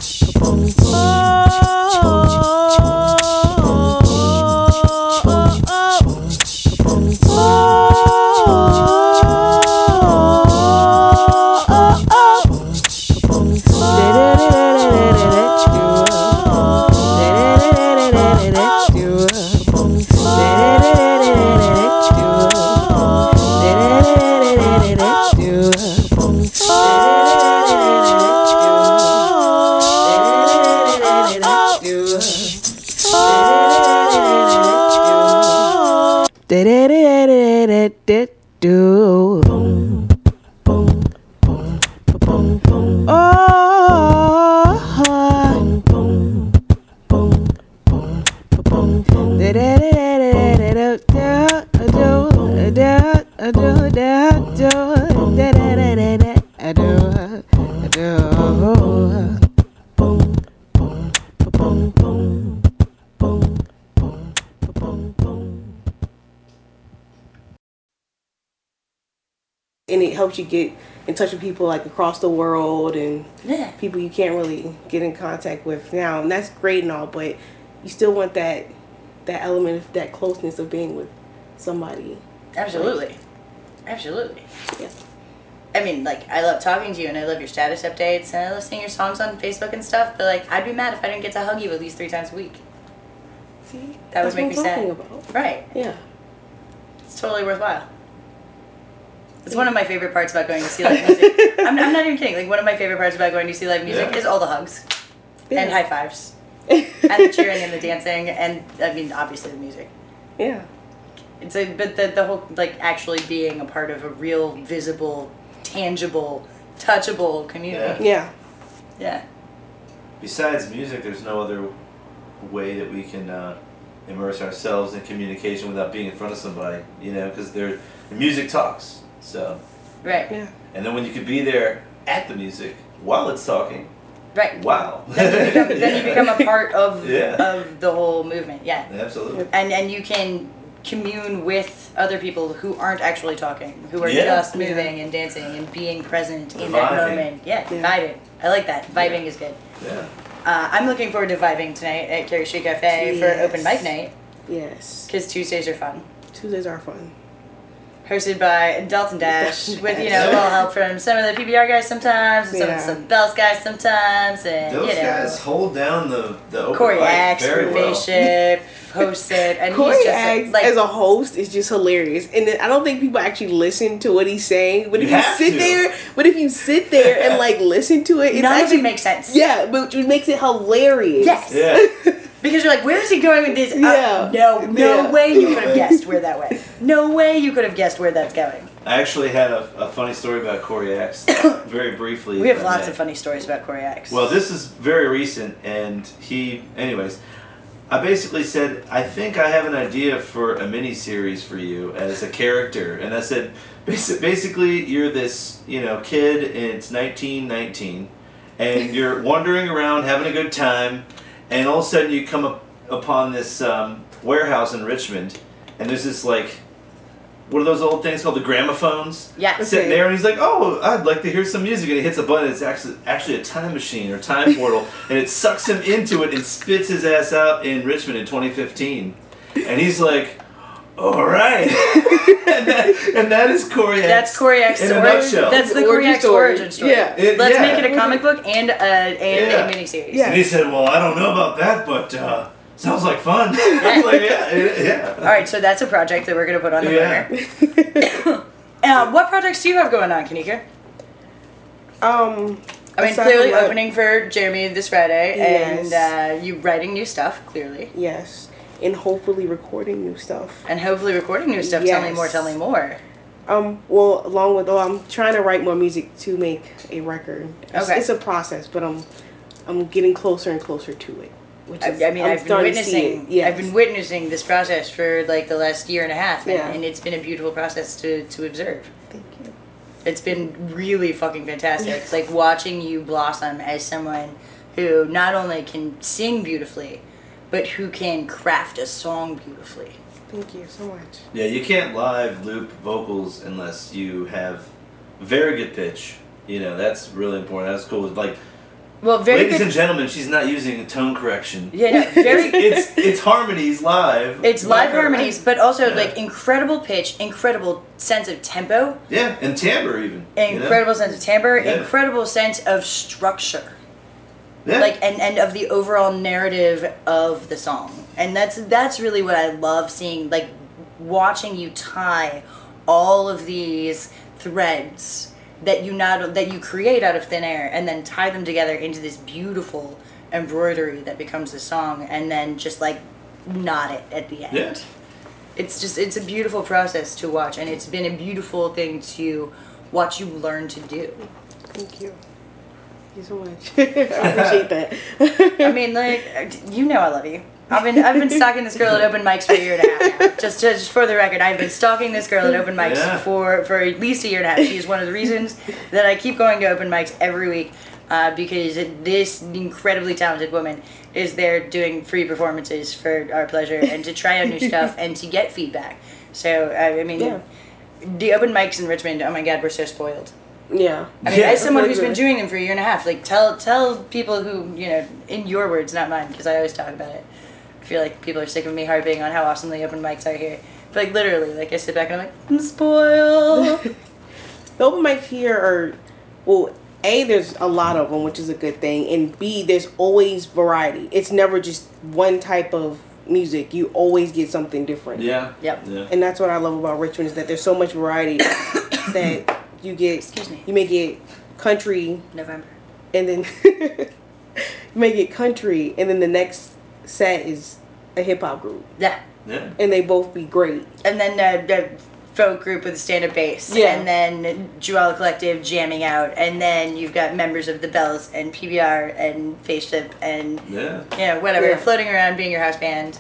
And it helps you get in touch with people like across the world and Yeah. people you can't really get in contact with now, and that's great and all, but you still want that that element of that closeness of being with somebody. Absolutely. Like, Absolutely. yeah. I mean, like, I love talking to you and I love your status updates and I love seeing your songs on Facebook and stuff, but, like, I'd be mad if I didn't get to hug you at least three times a week. See, That that's would make what me I'm sad. talking about. Right. Yeah. It's totally worthwhile. It's one of my favorite parts about going to see live music. I'm, I'm not even kidding. Like, one of my favorite parts about going to see live music Yeah. is all the hugs Yeah. and high fives and the cheering and the dancing and, I mean, obviously the music. Yeah. It's a, but the, the whole, like, actually being a part of a real, visible, tangible, touchable community. Yeah. Yeah. Besides music, there's no other way that we can uh, immerse ourselves in communication without being in front of somebody, you know, because the music talks. So, Right. Yeah. and then when you could be there at the music while it's talking, Right. wow. Then you become, then you become a part of Yeah. of the whole movement. Yeah. Absolutely. And and you can commune with other people who aren't actually talking, who are Yeah. just moving and dancing and being present in that Vibing. moment. Yeah, Yeah. vibing. I like that. Vibing Yeah. is good. Yeah. Uh, I'm looking forward to vibing tonight at Carey Street Cafe Yes. for open mic night Yes. because Tuesdays are fun. Tuesdays are fun. Hosted by Dalton Dash, Dalton with you Dash. know a little help from some of the P B R guys sometimes, and some Yeah. of some Bells guys sometimes, and Those you know guys hold down the, the open Corey mic Axe very from well. Spaceship hosts it, and Corey he's just Axe like as a host is just hilarious, and then I don't think people actually listen to what he's saying. But if You you, have sit to. there, but if you sit there and like listen to it, it's none actually of it makes sense. yeah, but it makes it hilarious. Yes. Yeah. Because you're like, where is he going with this? Uh, Yeah. no, no Yeah. way you could have guessed where that went. No way you could have guessed where that's going. I actually had a, a funny story about Corey Axe, very briefly. We have if I lots may. of funny stories about Corey Axe. Well, this is very recent, and he, anyways, I basically said, I think I have an idea for a mini series for you as a character, and I said, basi- basically, you're this, you know, kid, and it's nineteen nineteen, and you're wandering around having a good time, and all of a sudden you come up upon this um, warehouse in Richmond, and there's this like. What are those old things called? The gramophones? Yeah. Sitting Okay. there, and he's like, "Oh, I'd like to hear some music." And he hits a button. It's actually actually a time machine or time portal, and it sucks him into it and spits his ass out in Richmond in twenty fifteen. And he's like, "All right," and, that, and that is Corey Axe. That's Corey Axe's in a origin. nutshell. That's the Origin Corey Axe story. origin story. Yeah. It- Let's yeah. make it a comic book and a and Yeah. a miniseries. Yeah. And he said, "Well, I don't know about that, but uh, sounds like fun. I was like, yeah, yeah, yeah. All right, so that's a project that we're gonna put on the Yeah. burner. uh, what projects do you have going on, Kanika? Um, I mean, aside clearly from, like- opening for Jeremy this Friday, Yes. and uh, you writing new stuff, clearly, Yes, and hopefully recording new stuff. and hopefully recording new stuff. Tell me Yes. more. Tell me more. Um, well, along with, oh, I'm trying to write more music to make a record. It's, Okay. it's a process, but I'm, I'm getting closer and closer to it. Which I, is, I mean, I'm I've been starting to see witnessing. it. Yes. I've been witnessing this process for like the last year and a half, and, Yeah. and it's been a beautiful process to to observe. Thank you. It's been really fucking fantastic. Like watching you blossom as someone who not only can sing beautifully, but who can craft a song beautifully. Thank you so much. Yeah, you can't live loop vocals unless you have very good pitch. You know, that's really important. That's cool. Like, Well, very ladies good. and gentlemen, she's not using a tone correction. Yeah, no, very. It's it's harmonies live. It's by live her. harmonies, but also Yeah. like incredible pitch, incredible sense of tempo, Yeah, and timbre even. you know? incredible sense of timbre, Yeah. incredible sense of structure. Yeah. Like and, and of the overall narrative of the song. And that's that's really what I love seeing, like watching you tie all of these threads that you not that you create out of thin air and then tie them together into this beautiful embroidery that becomes the song, and then just like knot it at the end. Yeah. It's just it's a beautiful process to watch, and it's been a beautiful thing to watch you learn to do. Thank you. Thank you so much. I appreciate that. I mean, like, you know I love you. I've been I've been stalking this girl at open mics for a year and a half now. Just, just for the record, I've been stalking this girl at open mics Yeah. for, for at least a year and a half. She is one of the reasons that I keep going to open mics every week, uh, because this incredibly talented woman is there doing free performances for our pleasure and to try out new stuff and to get feedback. So, I, I mean, Yeah. the open mics in Richmond, oh my God, we're so spoiled. Yeah. I mean, Yeah. as someone who's been Really doing them for a year and a half, like tell tell people who, you know, in your words, not mine, because I always talk about it. I feel like people are sick of me harping on how awesome the open mics are here. But like literally, like I sit back and I'm like, I'm spoiled. The open mics here are, well, A, there's a lot of them, which is a good thing, and B, there's always variety. It's never just one type of music. You always get something different. Yeah. Yep. Yeah. And that's what I love about Richmond, is that there's so much variety that you get. Excuse me. You may get country, November. and then you may get country, and then the next set is a hip hop group, Yeah. Yeah. and they both be great. And then uh, the folk group with a stand-up bass. Yeah. And then Jewel Collective jamming out. And then you've got members of the Bells and P B R and Faceship and, Yeah. you know, whatever, Yeah. floating around being your house band.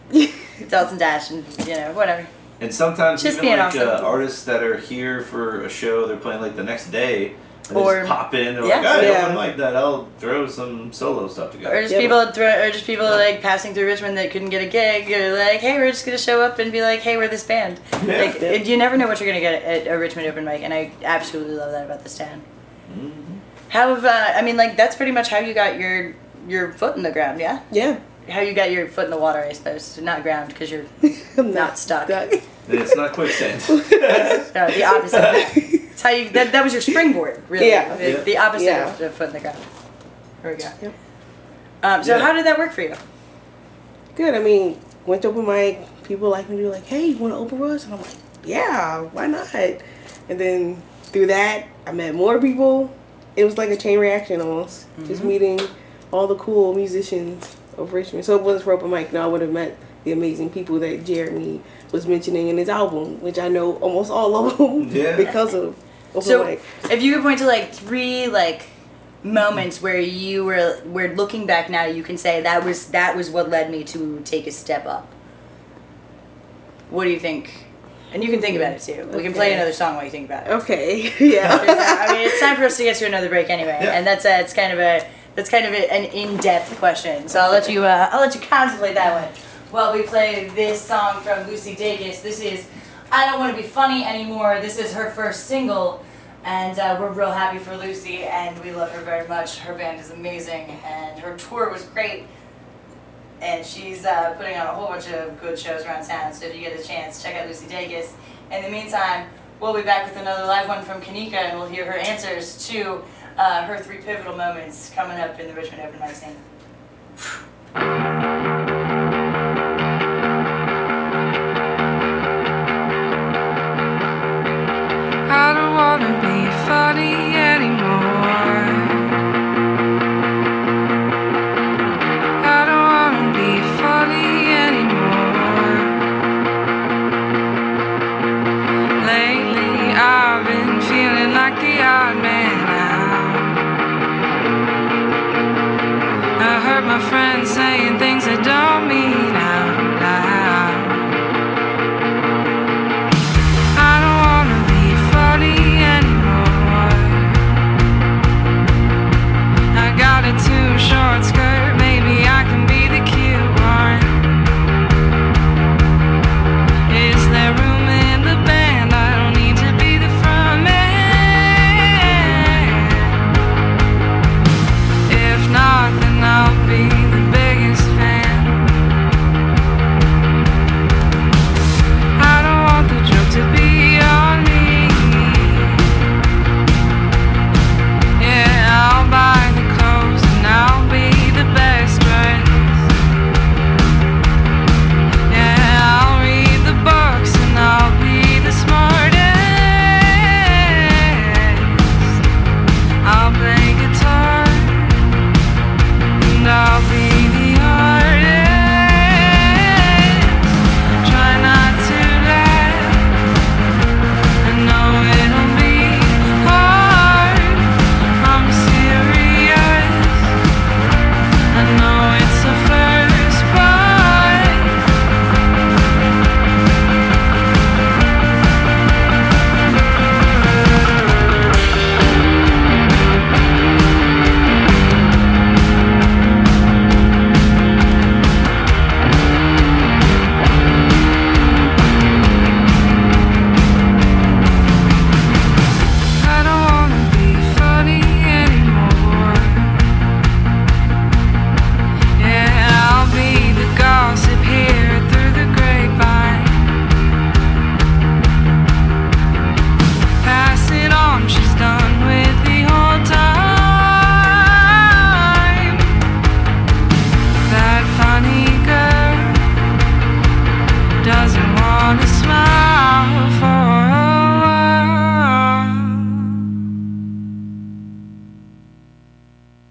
Dalton Dash and, you know, whatever. And sometimes Just even being like awesome. uh, artists that are here for a show, they're playing like the next day. And they Or- just pop in. They're yeah. like, "Hey, Yeah. open mic that. I'll throw some solo stuff together." Or just Yeah. people throw, or just people like passing through Richmond that couldn't get a gig. Or like, hey, we're just gonna show up and be like, hey, we're this band. Yeah. Like, it, you never know what you're gonna get at a Richmond open mic, and I absolutely love that about this town. Mhm. How have uh, I mean, like that's pretty much how you got your your foot in the ground, yeah? Yeah. How you got your foot in the water, I suppose. Not ground because you're I'm not stuck. stuck. It's not quicksand. No, the opposite. of that. It's how you that, that was your springboard, really. Yeah. The, Yeah. the opposite Yeah. of the foot in the ground. There we go. Yep. Um, so Yeah. how did that work for you? Good. I mean, went to open mic. People like me to be like, hey, you want to open for us? And I'm like, yeah, why not? And then through that, I met more people. It was like a chain reaction almost. Just meeting all the cool musicians of Richmond. So if it wasn't for open mic, no, I would have met the amazing people that Jeremy was mentioning in his album, which I know almost all of them Yeah. because of open So, mic. if you could point to like three like moments where you were, where looking back now, you can say that was that was what led me to take a step up. What do you think? And you can think about it too. We can play Okay. another song while you think about it. Okay, yeah. I mean, it's time for us to get to another break anyway, Yeah. and that's a, it's kind of a that's kind of a, an in-depth question. So I'll let you uh, I'll let you contemplate that one while we play this song from Lucy Dacus. This is "I Don't Want to Be Funny Anymore." This is her first single, and uh, we're real happy for Lucy, and we love her very much. Her band is amazing, and her tour was great. And she's uh, putting on a whole bunch of good shows around town, so if you get a chance, check out Lucy Dacus. In the meantime, we'll be back with another live one from Kanika, and we'll hear her answers to uh, her three pivotal moments coming up in the Richmond Open Mic scene.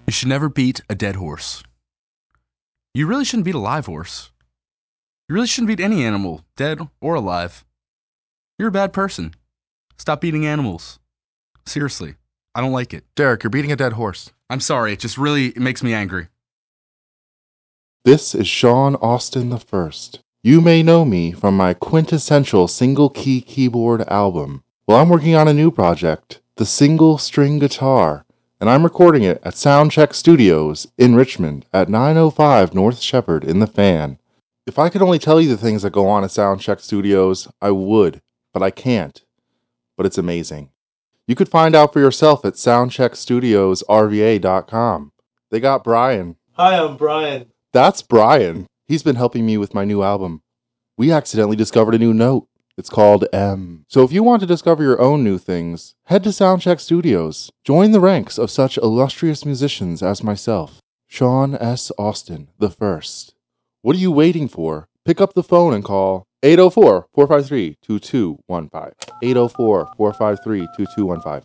You should never beat a dead horse. You really shouldn't beat a live horse. You really shouldn't beat any animal, dead or alive. You're a bad person. Stop beating animals. Seriously, I don't like it. Derek, you're beating a dead horse. I'm sorry, it just really it makes me angry. This is Sean Austin the First. You may know me from my quintessential single-key keyboard album. Well, I'm working on a new project, the single string guitar, and I'm recording it at Soundcheck Studios in Richmond at nine oh five North Shepherd in the Fan. If I could only tell you the things that go on at Soundcheck Studios, I would, but I can't. But it's amazing. You could find out for yourself at soundcheck studios r v a dot com. They got Brian. Hi, I'm Brian. That's Brian. He's been helping me with my new album. We accidentally discovered a new note. It's called M. So if you want to discover your own new things, head to Soundcheck Studios. Join the ranks of such illustrious musicians as myself, Sean S. Austin the First. What are you waiting for? Pick up the phone and call eight oh four, four five three, two two one five. eight oh four, four five three, two two one five.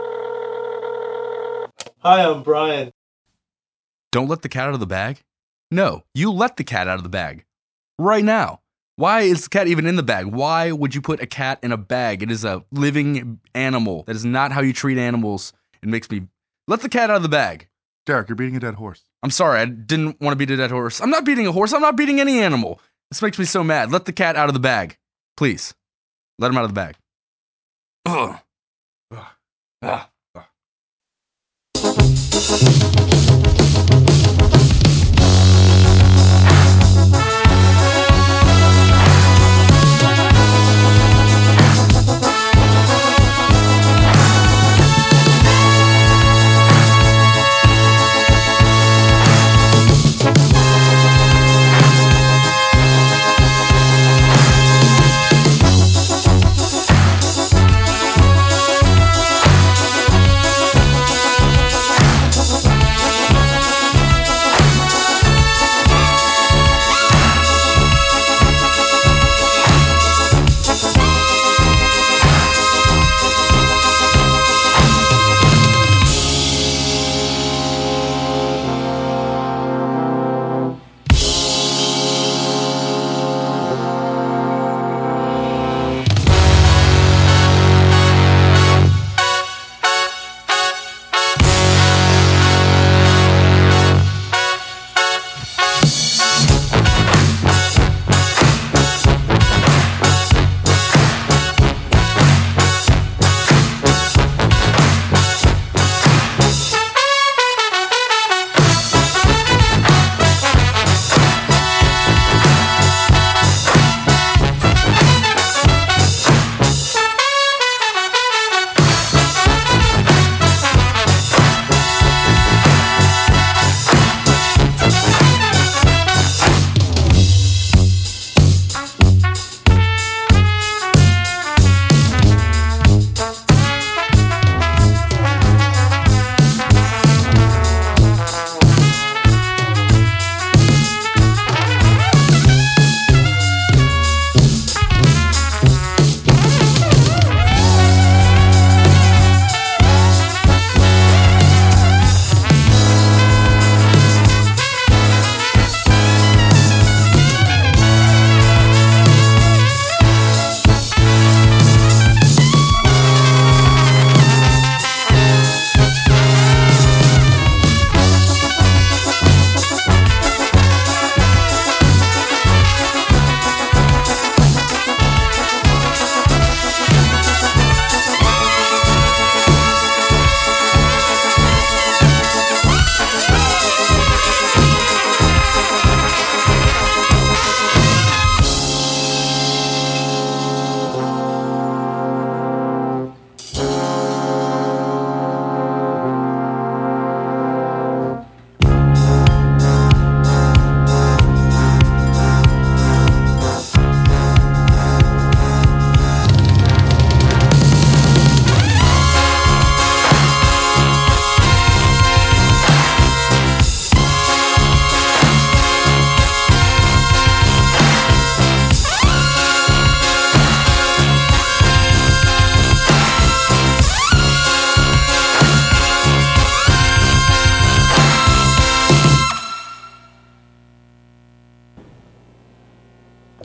Hi, I'm Brian. Don't let the cat out of the bag? No, you let the cat out of the bag. Right now. Why is the cat even in the bag? Why would you put a cat in a bag? It is a living animal. That is not how you treat animals. It makes me... Let the cat out of the bag. Derek, you're beating a dead horse. I'm sorry, I didn't want to beat a dead horse. I'm not beating a horse. I'm not beating any animal. This makes me so mad. Let the cat out of the bag. Please. Let him out of the bag. Ugh. Ugh. Ugh.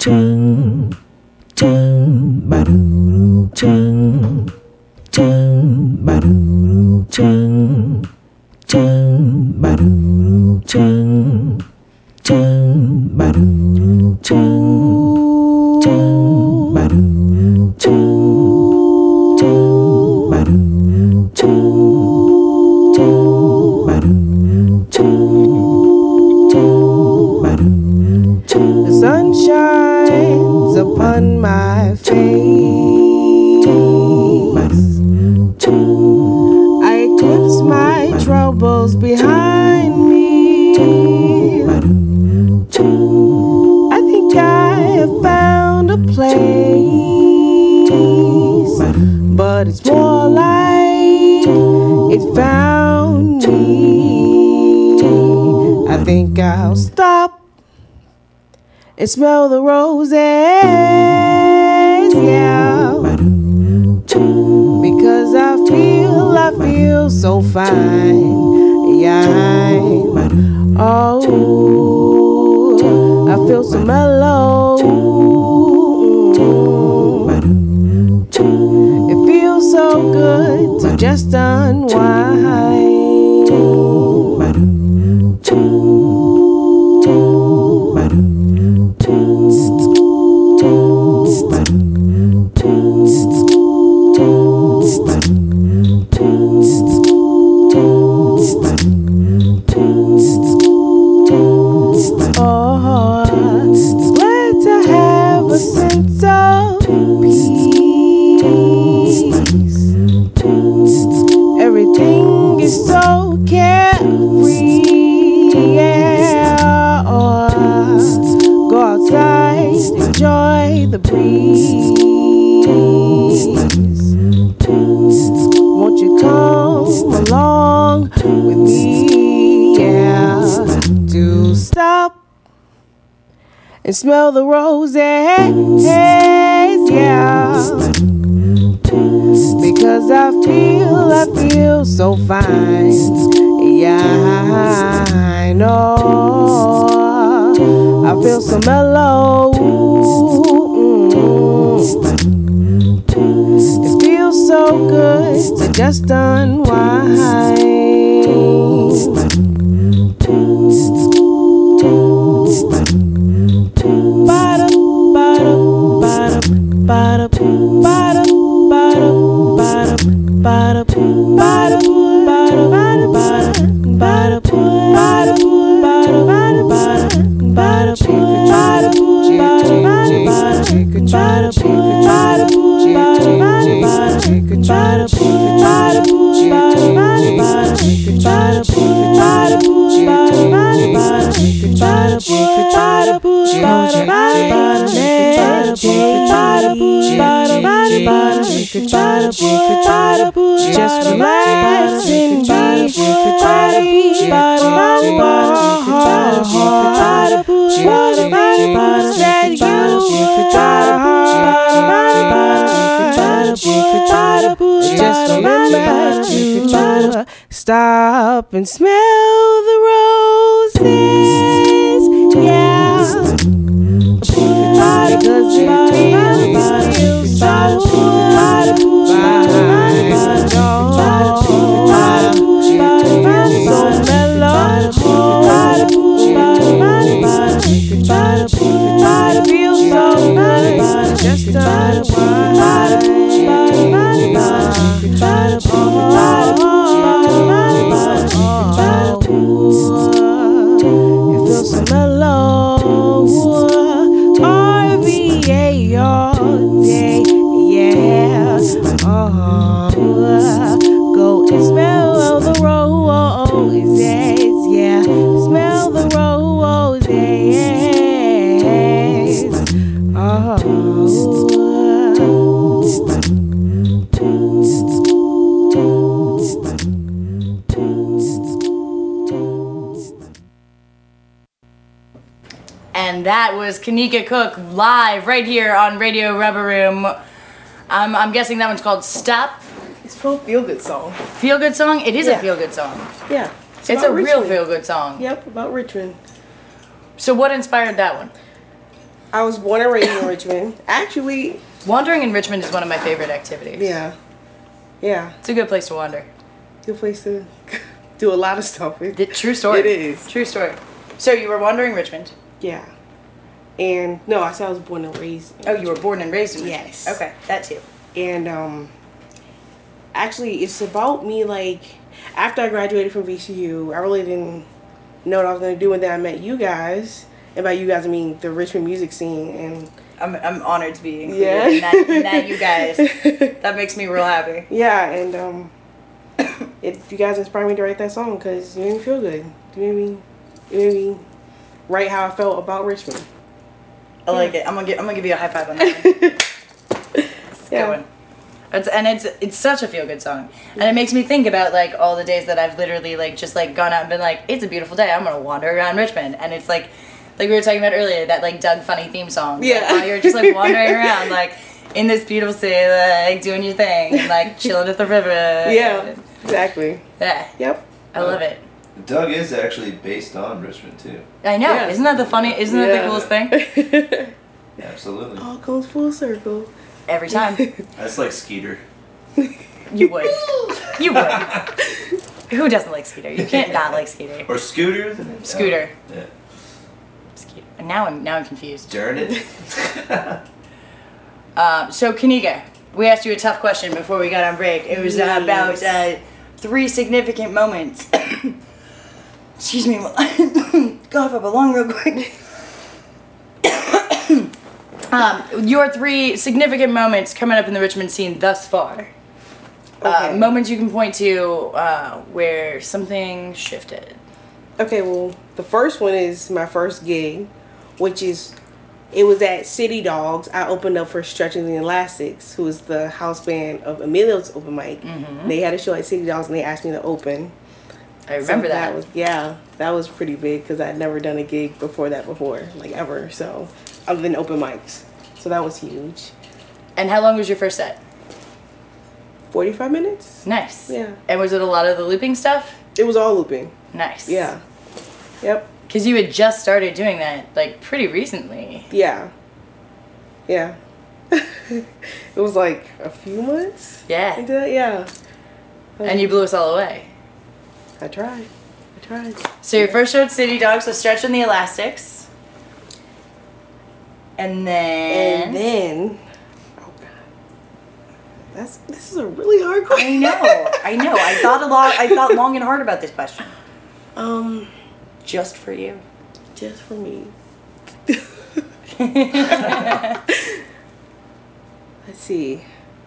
chung, chung, ba-doo, chung, chung, ba-doo, chung, chung, ba-doo, chung, chung, ba-doo, chung, chung, ba-doo, chung, chung, ba-doo, chung, chung, ba-doo, chung. The sun shines upon my face. I eclipse my troubles behind me. I think I have found a place, but it's more like it found me. I think I'll stop and smell the roses, yeah, because I feel, I feel so fine, yeah. Oh, I feel so mellow. It feels so good to just unwind. Oh, glad to have a sense of peace. Everything is so carefree, yeah. Oh, go outside, enjoy the breeze. Won't you come along with me, yeah, to stop and smell the roses, yeah, because I feel, I feel so fine, yeah, I know, I feel so mellow. Mm-hmm. It feels so good to just unwind. Ba-da, ba-da, ba-da, ba-da, ba-da, ba-da, ba-da, ba-da, ba-da, ba-da, ba-da, ba-da, ba-da, just relax and be free. What about that you are? Just remember to stop and smell the roses, yeah, because it feels so fine, so mellow. It feels so nice just to unwind. It feels so mellow. R V A all day, yeah. Oh, go and smell the roses, yeah. Smell the roses. Oh. And that was Kanika Cook live right here on Radio Rubber Room. Um, I'm guessing that one's called Stop. It's a feel-good song. Feel-good song? It is Yeah. a feel-good song. Yeah. It's, it's a about real Richmond. feel-good song. Yep, about Richmond. So what inspired that one? I was born and raised in Richmond. Actually, Wandering in Richmond is one of my favorite activities. yeah, yeah, It's a good place to wander. good place to do a lot of stuff. It, The, true story. It is. True story. So you were wandering Richmond. Yeah, and no, I said I was born and raised. In Oh, you were born and raised in Richmond. Yes. Okay, that too. And um, actually, it's about me. Like after I graduated from V C U, I really didn't know what I was gonna do, and then I met you guys. And by you guys, I mean the Richmond music scene, and I'm, I'm honored to be included Yeah. in, that, in that, you guys. That makes me real happy. yeah, and um, it you guys inspired me to write that song because you made me feel good. You made me, you made me write how I felt about Richmond. I like it. I'm gonna give, I'm gonna give you a high five on that one. It's a Yeah. good one. It's, and it's it's such a feel good song, and it makes me think about like all the days that I've literally like just like gone out and been like, it's a beautiful day. I'm gonna wander around Richmond, and it's like, like we were talking about earlier, that like Doug Funny theme song. Like, Yeah. while you're just like wandering around like in this beautiful city, like doing your thing, and, like chilling at the river. Yeah, exactly. Yeah. Yep. I love it. Doug is actually based on Richmond too. I know. Yeah. Isn't that the funny? Isn't that the Yeah. coolest thing? Absolutely. All comes full circle. Every time. That's like Skeeter. You would. You would. Who doesn't like Skeeter? You can't not like Skeeter. Or Scooter. Scooter. Oh, yeah. Skeeter. And now I'm now I'm confused. Darn it. Um, so Kanika, we asked you a tough question before we got on break. It was uh, about uh, three significant moments. Excuse me. Cough up a lung real quick. um, your three significant moments coming up in the Richmond scene thus far. Uh, Okay. moments you can point to uh, where something shifted. Okay, well, the first one is my first gig, which is, it was at City Dogs. I opened up for Stretching the Elastics, who is the house band of Emilio's open mic. Mm-hmm. They had a show at City Dogs, and they asked me to open. I remember So that. was yeah, that was pretty big because I'd never done a gig before that before, like ever. So other than open mics, so that was huge. And how long was your first set? Forty-five minutes. Nice. Yeah. And was it a lot of the looping stuff? It was all looping. Nice. Yeah. Yep. Because you had just started doing that, like, pretty recently. Yeah. Yeah. It was like a few months. Yeah. Into that, yeah. And you blew us all away. I tried. I tried. So your first show at City Dogs was Stretching the Elastics. And then... And then, oh god, that's this is a really hard question. I know, I know. I thought a lot. I thought long and hard about this question. Um, Just for you. just for me. Let's see.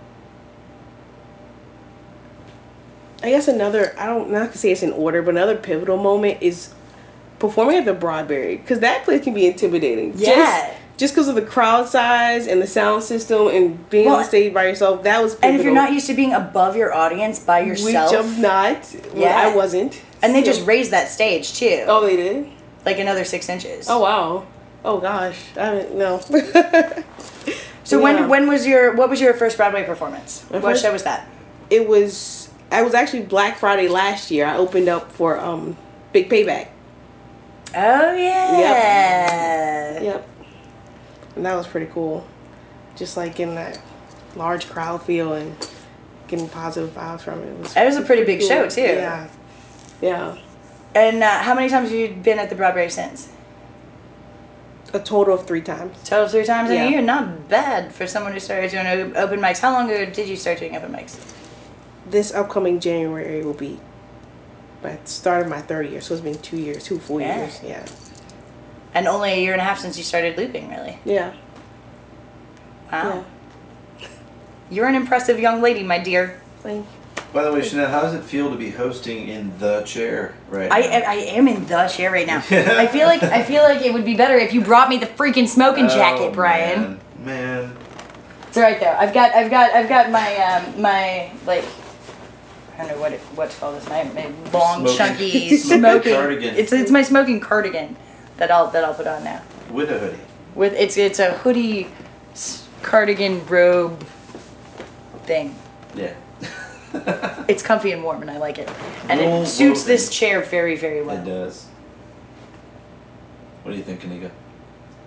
I guess another, I don't, not to say it's in order, but another pivotal moment is performing at the Broadberry, because that place can be intimidating. Yeah. Just because of the crowd size and the sound system and being Well, on stage by yourself, that was pivotal. And if you're not used to being above your audience by yourself, Which I'm not. Well, Yeah. I wasn't. and they So- just raised that stage too, Oh, they did? like another six inches. Oh, wow. Oh, gosh. I haven't, no. So Yeah. when when was your what was your first Broadway performance? My What first- show was that? It was, I was actually Black Friday last year. I opened up for um Big Payback. Oh yeah. Yep. And that was pretty cool. Just like getting that large crowd feel and getting positive vibes from it. It was, That was a pretty big show, too. Yeah. Yeah. And uh, how many times have you been at the Broadway since? A total of three times. Total three times in Yeah. a year. Not bad for someone who started doing o- open mics. How long ago did you start doing open mics? This upcoming January will be my start of my third year. So it's been two years, two full Yeah. years. Yeah. And only a year and a half since you started looping, really. Yeah. Wow. You're an impressive young lady, my dear. Thank By the way, Chanel, how does it feel to be hosting in the chair right I now? am, I am in the chair right now. I feel like I feel like it would be better if you brought me the freaking smoking jacket, Oh, Brian. Man. man. It's alright though. I've got I've got I've got my um my like I don't know what it, what to call this. My, my long Smoking- chunky smoking smoking cardigan. It's it's my smoking cardigan that I'll that I'll put on now. With a hoodie. With it's it's a hoodie s- cardigan robe thing. Yeah. It's comfy and warm and I like it. And Wool it suits woven. this chair very very well. It does. What do you think, Kanika?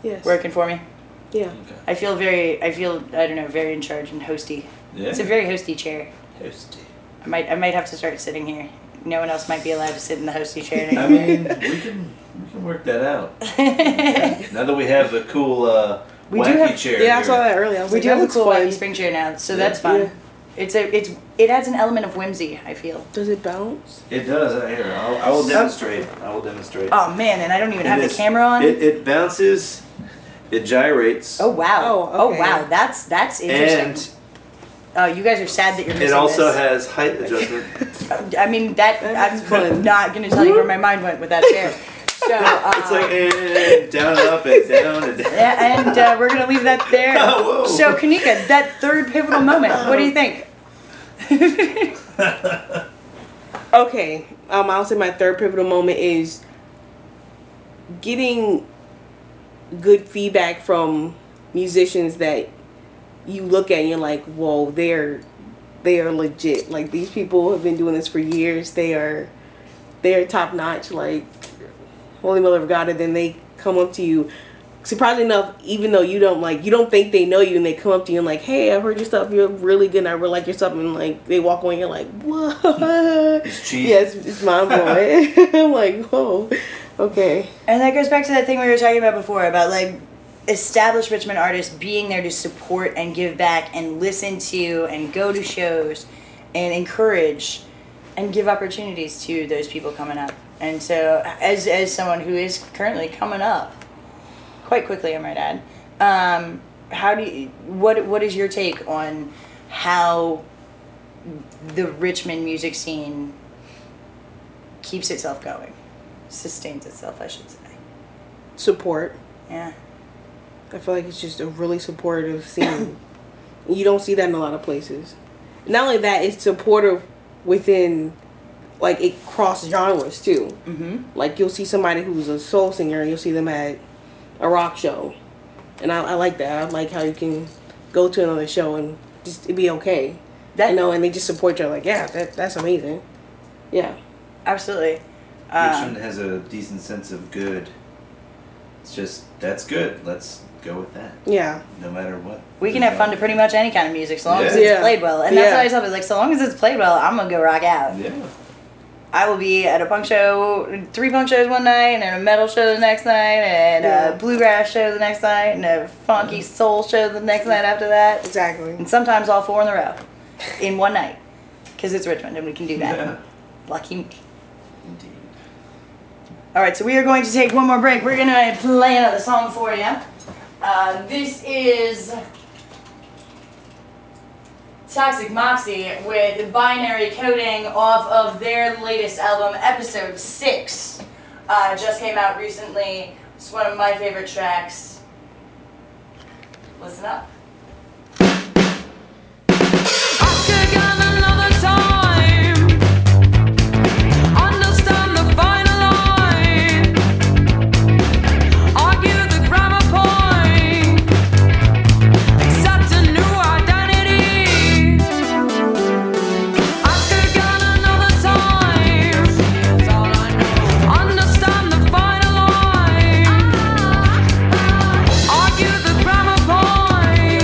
Yes. working for me. Yeah. I feel very, I feel, I don't know, very in charge and hosty. Yeah. It's a very hosty chair. Hosty. I might, I might have to start sitting here. No one else might be allowed to sit in the hosty chair I anymore. mean, we can we can work that out. Yeah. Now that we have the cool uh, We do wacky have- chair Yeah, I here. saw that earlier. I was We like, do that have a looks cool fun. wacky spring chair now, so Yeah. that's fun. Yeah. It's a, it's, it adds an element of whimsy, I feel. Does it bounce? It does. uh, Here, I'll, I will demonstrate. I will demonstrate. Oh man, and I don't even It have is- the camera on. It, it bounces. It gyrates. oh wow. Oh, okay. wow. That's that's interesting. And Oh, you guys are sad that you're missing it also this. has height adjustment. I mean that. That's I'm fun. not gonna tell you where my mind went with that chair. So uh, It's like and down and up and down and down. yeah, and uh, we're gonna leave that there. Whoa. So Kanika, that third pivotal moment. What do you think? Okay, um, I'll say my third pivotal moment is getting good feedback from musicians that you look at and you're like, whoa, they're they are legit. Like these people have been doing this for years. They are they are top notch. Like Holy Mother of God, and then they come up to you. Surprisingly enough, even though you don't like, you don't think they know you, and they come up to you and like, hey, I've heard your stuff. You're really good, and I really like your stuff. And like, they walk away, and you're like, what? It's cheap. Yeah, it's, it's mind blowing. I'm like, whoa, okay. And that goes back to that thing we were talking about before about like established Richmond artists being there to support and give back and listen to and go to shows and encourage and give opportunities to those people coming up. And so, as as someone who is currently coming up, quite quickly, I might add, um, how do you, what what is your take on how the Richmond music scene keeps itself going, sustains itself, I should say? Support. Yeah. I feel like it's just a really supportive scene. You don't see that in a lot of places. Not only that, it's supportive within, like, it cross genres too. Mm-hmm. Like, you'll see somebody who's a soul singer and you'll see them at a rock show. And I, I like that. I like how you can go to another show and just it be okay. That, You know, and they just support you. Like, yeah, that, that's amazing. Yeah. Absolutely. Richmond Um, has a decent sense of good. It's just that's good. Let's go with that. Yeah. No matter what. we can have fun to pretty much any kind of music, so long as Yeah. it's Yeah. played well. And that's Yeah. what I tell people, like, so long as it's played well, I'm gonna go rock out. Yeah. I will be at a punk show, three punk shows one night, and then a metal show the next night, and Yeah. a bluegrass show the next night, and a funky soul show the next night after that. Exactly. And sometimes all four in a row in one night. Because it's Richmond and we can do that. Yeah. Lucky me. Indeed. All right, so we are going to take one more break. We're going to play another song for you. Uh, this is Toxic Moxie with Binary Coding off of their latest album, Episode six. Uh, just came out recently. It's one of my favorite tracks. Listen up. Argue the grammar point.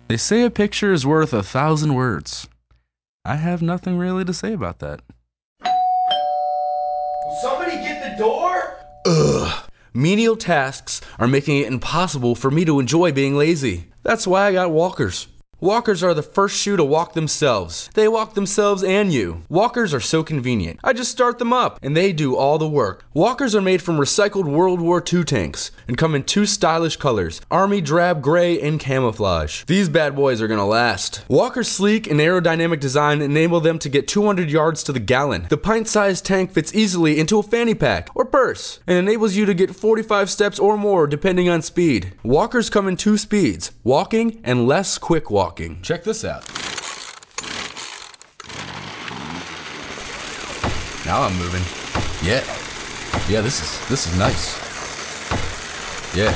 They say a picture is worth a thousand words. I have nothing really to say about that. Will somebody get the door? Ugh. Menial tasks are making it impossible for me to enjoy being lazy. That's why I got walkers. Walkers are the first shoe to walk themselves. They walk themselves and you. Walkers are so convenient. I just start them up and they do all the work. Walkers are made from recycled World War Two tanks and come in two stylish colors, army drab gray and camouflage. These bad boys are gonna last. Walker's sleek and aerodynamic design enable them to get two hundred yards to the gallon. The pint-sized tank fits easily into a fanny pack or purse and enables you to get forty-five steps or more depending on speed. Walkers come in two speeds, walking and less quick walking. Check this out. Now I'm moving. Yeah. Yeah, this is this is nice. Yeah.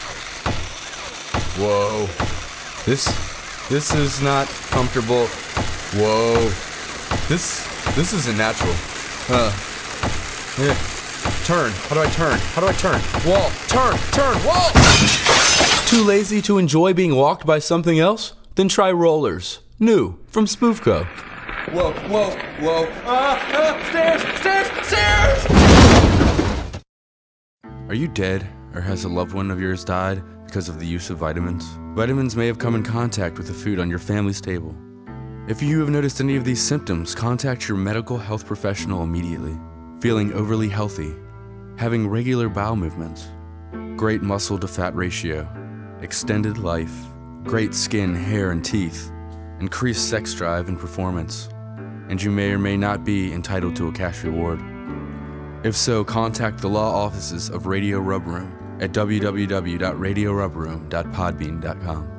Whoa. This this is not comfortable. Whoa. This this isn't natural. Uh. Yeah. Turn. How do I turn? How do I turn? Wall. Turn. Turn. Wall. Too lazy to enjoy being walked by something else? Then try rollers. New from Spoofco. Whoa, whoa, whoa. Ah, ah, stairs, stairs, stairs! Are you dead, or has a loved one of yours died because of the use of vitamins? Vitamins may have come in contact with the food on your family's table. If you have noticed any of these symptoms, contact your medical health professional immediately. Feeling overly healthy, having regular bowel movements, great muscle to fat ratio, extended life, great skin, hair, and teeth, increased sex drive and performance, and you may or may not be entitled to a cash reward. If so, contact the law offices of Radio Rub Room at w w w dot radio rub room dot podbean dot com.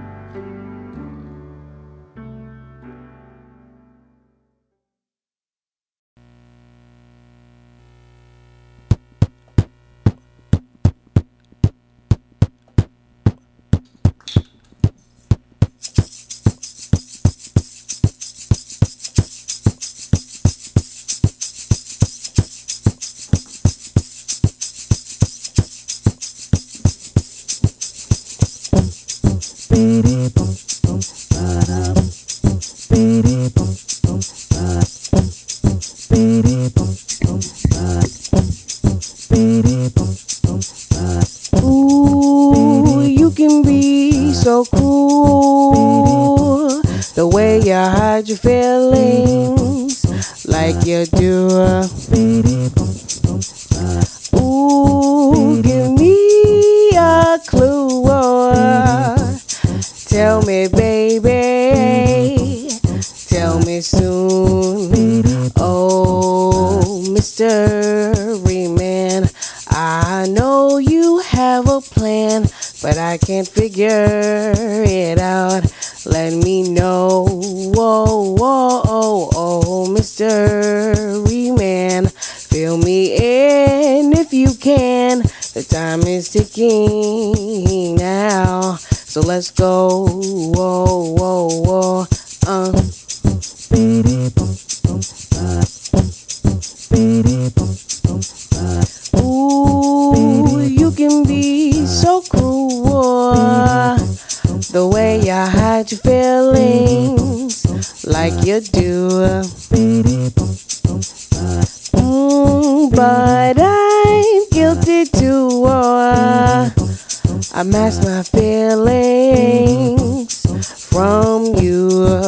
Ooh, you can be so cruel. The way you hide your feelings like you do. Ooh, give me a clue. Tell me, baby. Tell me soon. Oh, mystery man, I know you have a plan, but I can't figure it out. Let me know. Whoa, whoa, oh, oh, mystery man, fill me in if you can. The time is ticking now, so let's go. Whoa, whoa, whoa, uh. Ooh, you can be so cruel. The way you hide your feelings like you do. Mm, but I'm guilty too. I mask my feelings from you.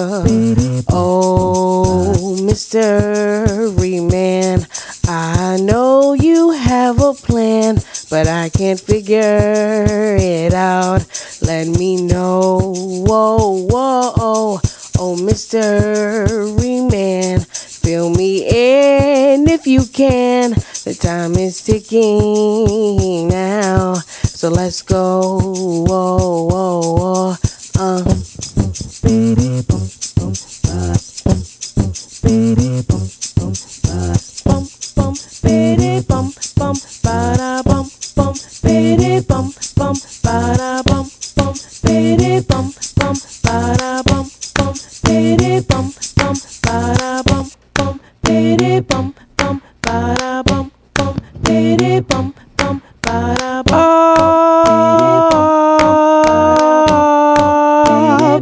Oh, mystery man, I know you have a plan, but I can't figure it out. Let me know. Whoa, whoa, oh, oh, mystery man, fill me in if you can. The time is ticking now, so let's go. Whoa, whoa, whoa, uh. Bum, bum, biddy, bum, bum, ba-da, bum, bum, biddy, bum, bum, ba-da, bum, bum, biddy, bum, bum, ba-da, bum, bum, biddy, bum, bum, ba-da, bum, bum, biddy, bum, bum, ba-da, bum, bum, biddy, bum, bum, ba-da, bum,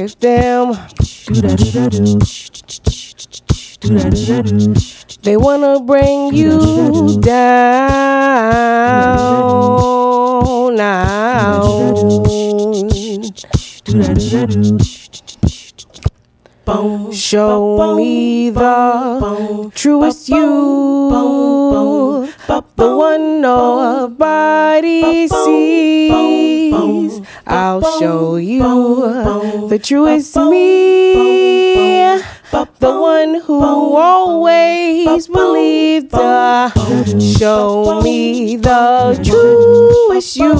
with them. They wanna bring you down now. Show me the truest you, the one nobody sees. I'll show you the truest me, the one who always believed. Uh, show me the truest you,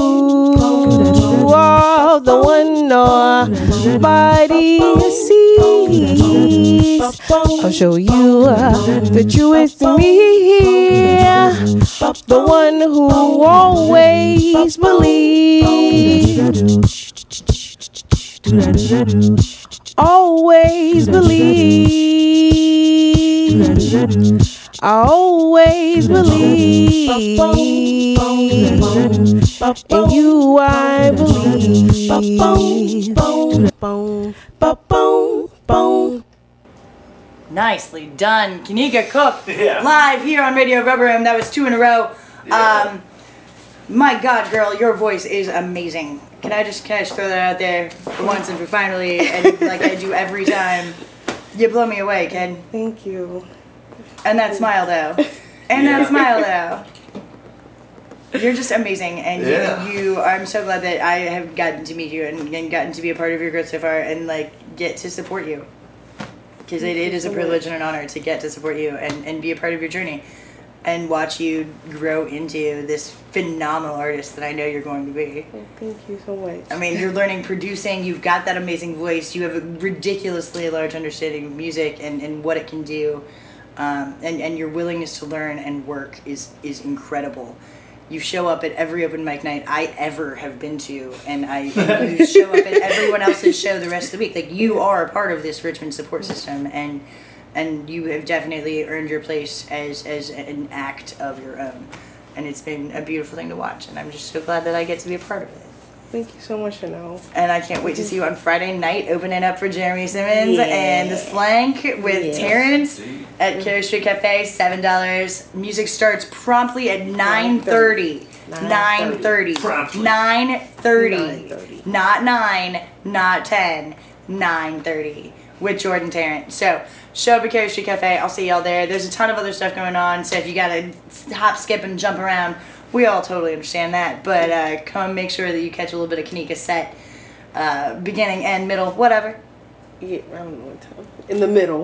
oh, the one nobody sees. I'll show you uh, the truest me, the one who always believed. Always believe. I always believe. In you I believe. Nicely done. Kanika Cook, Yeah. live here on Radio Rubber Room. That was two in a row. Yeah. Um, my God, girl, your voice is amazing. Can I just can I just throw that out there for once and for finally, and like I do every time. You blow me away, Ken. Thank you. And that smile though. And Yeah. that smile though. You're just amazing, and Yeah. you, you. I'm so glad that I have gotten to meet you and, and gotten to be a part of your growth so far, and like get to support you. Because it, it is a privilege and an honor to get to support you and, and be a part of your journey and watch you grow into this phenomenal artist that I know you're going to be. Well, thank you so much. I mean, you're learning producing, you've got that amazing voice, you have a ridiculously large understanding of music and, and what it can do, um, and, and your willingness to learn and work is, is incredible. You show up at every open mic night I ever have been to, and I and you show up at everyone else's show the rest of the week. Like, you are a part of this Richmond support system, and and you have definitely earned your place as as an act of your own. And it's been a beautiful thing to watch, and I'm just so glad that I get to be a part of it. Thank you so much, Chanel. And I can't wait to see you on Friday night, opening up for Jeremy Simmons Yeah. and the Slank with Yeah. Terrence at Carey Street Cafe, seven dollars. Music starts promptly at nine thirty. nine thirty. Promptly. nine thirty. nine thirty. Not nine, not ten, nine thirty with Jordan Tarrant. So show up at Carey Street Cafe. I'll see y'all there. There's a ton of other stuff going on, so if you gotta hop, skip, and jump around, we all totally understand that. But uh, come make sure that you catch a little bit of Kanika set, uh, beginning, end, middle, whatever. Yeah, I don't know what time. In the middle.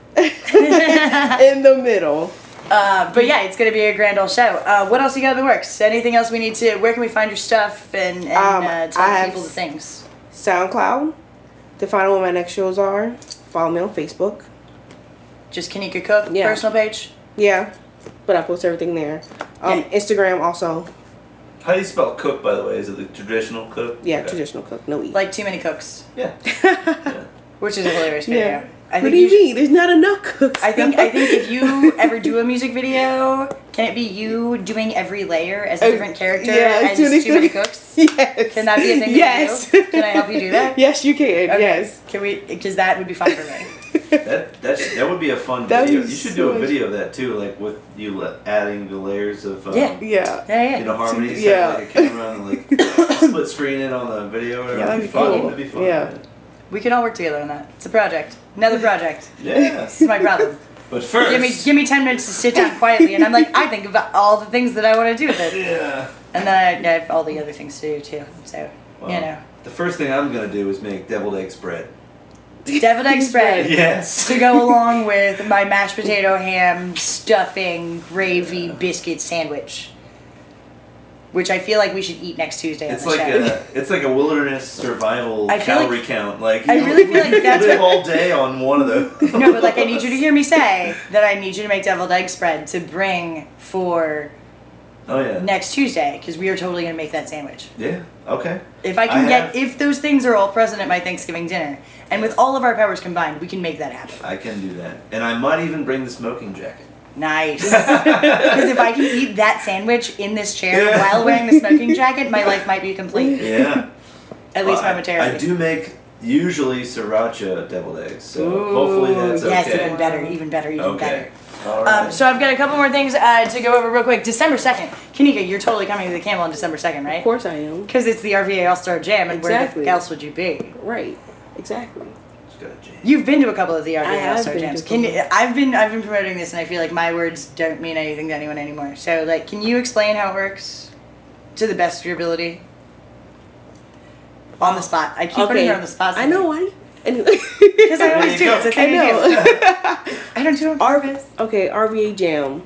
In the middle. Uh, but yeah, it's gonna be a grand old show. Uh, what else you got in the works? Anything else we need to? Where can we find your stuff and, and Um, uh, tell I have people the things? SoundCloud. To find out when my next shows are. Follow me on Facebook. Just Kanika Cook Yeah. personal page. Yeah, but I post everything there. Um, Yeah. Instagram also. How do you spell cook, by the way? Is it the traditional cook? Yeah, Okay. traditional cook. No E. Like Too Many Cooks, Yeah. which is a hilarious video. Yeah. I What think do you should- mean? There's not enough cooks. I think I think if you ever do a music video, can it be you doing every layer as a Uh, different character yeah, as Too Many Too Many Cooks. Cooks? Yes. Can that be a thing that Yes. you do? Can I help you do that? Yes, you can. Okay. Yes. Can we? Because that would be fun for me. That that sh- that would be a fun That'd video. be You should so do a much- video of that too, like with you le- adding the layers of um, Yeah. Yeah. Yeah, yeah. you know harmonies. Yeah. Have, like a camera and like split screen it on the video. Or Yeah, that'd be fun. cool. That'd be fun. Yeah. We can all work together on that. It's a project. Another project. Yeah. This is my problem. But first, Give me give me ten minutes to sit down quietly, and I'm like, I think about all the things that I want to do with it, Yeah. and then I, I have all the other things to do too. So Well, you know, the first thing I'm gonna do is make deviled egg spread. deviled egg spread. Yes. To go along with my mashed potato, ham, stuffing, gravy, biscuit sandwich, which I feel like we should eat next Tuesday It's on the like show. a it's like a wilderness survival I feel calorie like- count. Like I you really feel like that's live what- all day on one of those. No, but like I need you to hear me say that I need you to make deviled egg spread to bring for Oh yeah. next Tuesday, because we are totally gonna make that sandwich. Yeah. Okay. If I can I get, have- if those things are all present at my Thanksgiving dinner, and with all of our powers combined, we can make that happen. I can do that, and I might even bring the smoking jacket. Nice. Because if I can eat that sandwich in this chair Yeah. while wearing the smoking jacket, my life might be complete. Yeah. At least Well, I- momentarily. I do make usually sriracha deviled eggs. So Ooh, hopefully that's yes, okay. even better, even better, even Okay. better. All right. Um, so I've got a couple more things uh, to go over real quick. December second. Kanika, you're totally coming to the Camel on December second, right? Of course I am. Because it's the R V A All-Star Jam, and Exactly. where the else would you be? Right. Exactly. Just got a jam. You've been to a couple of the R V I A have All-Star been Jams. to Can some. you, I've been I've been promoting this, and I feel like my words don't mean anything to anyone anymore. So, like, can you explain how it works to the best of your ability? On the spot. I keep putting her on the spot. I know why. Because I always do. There you It's a go. thing I, I do. I don't do it on purpose. Okay, R V A Jam.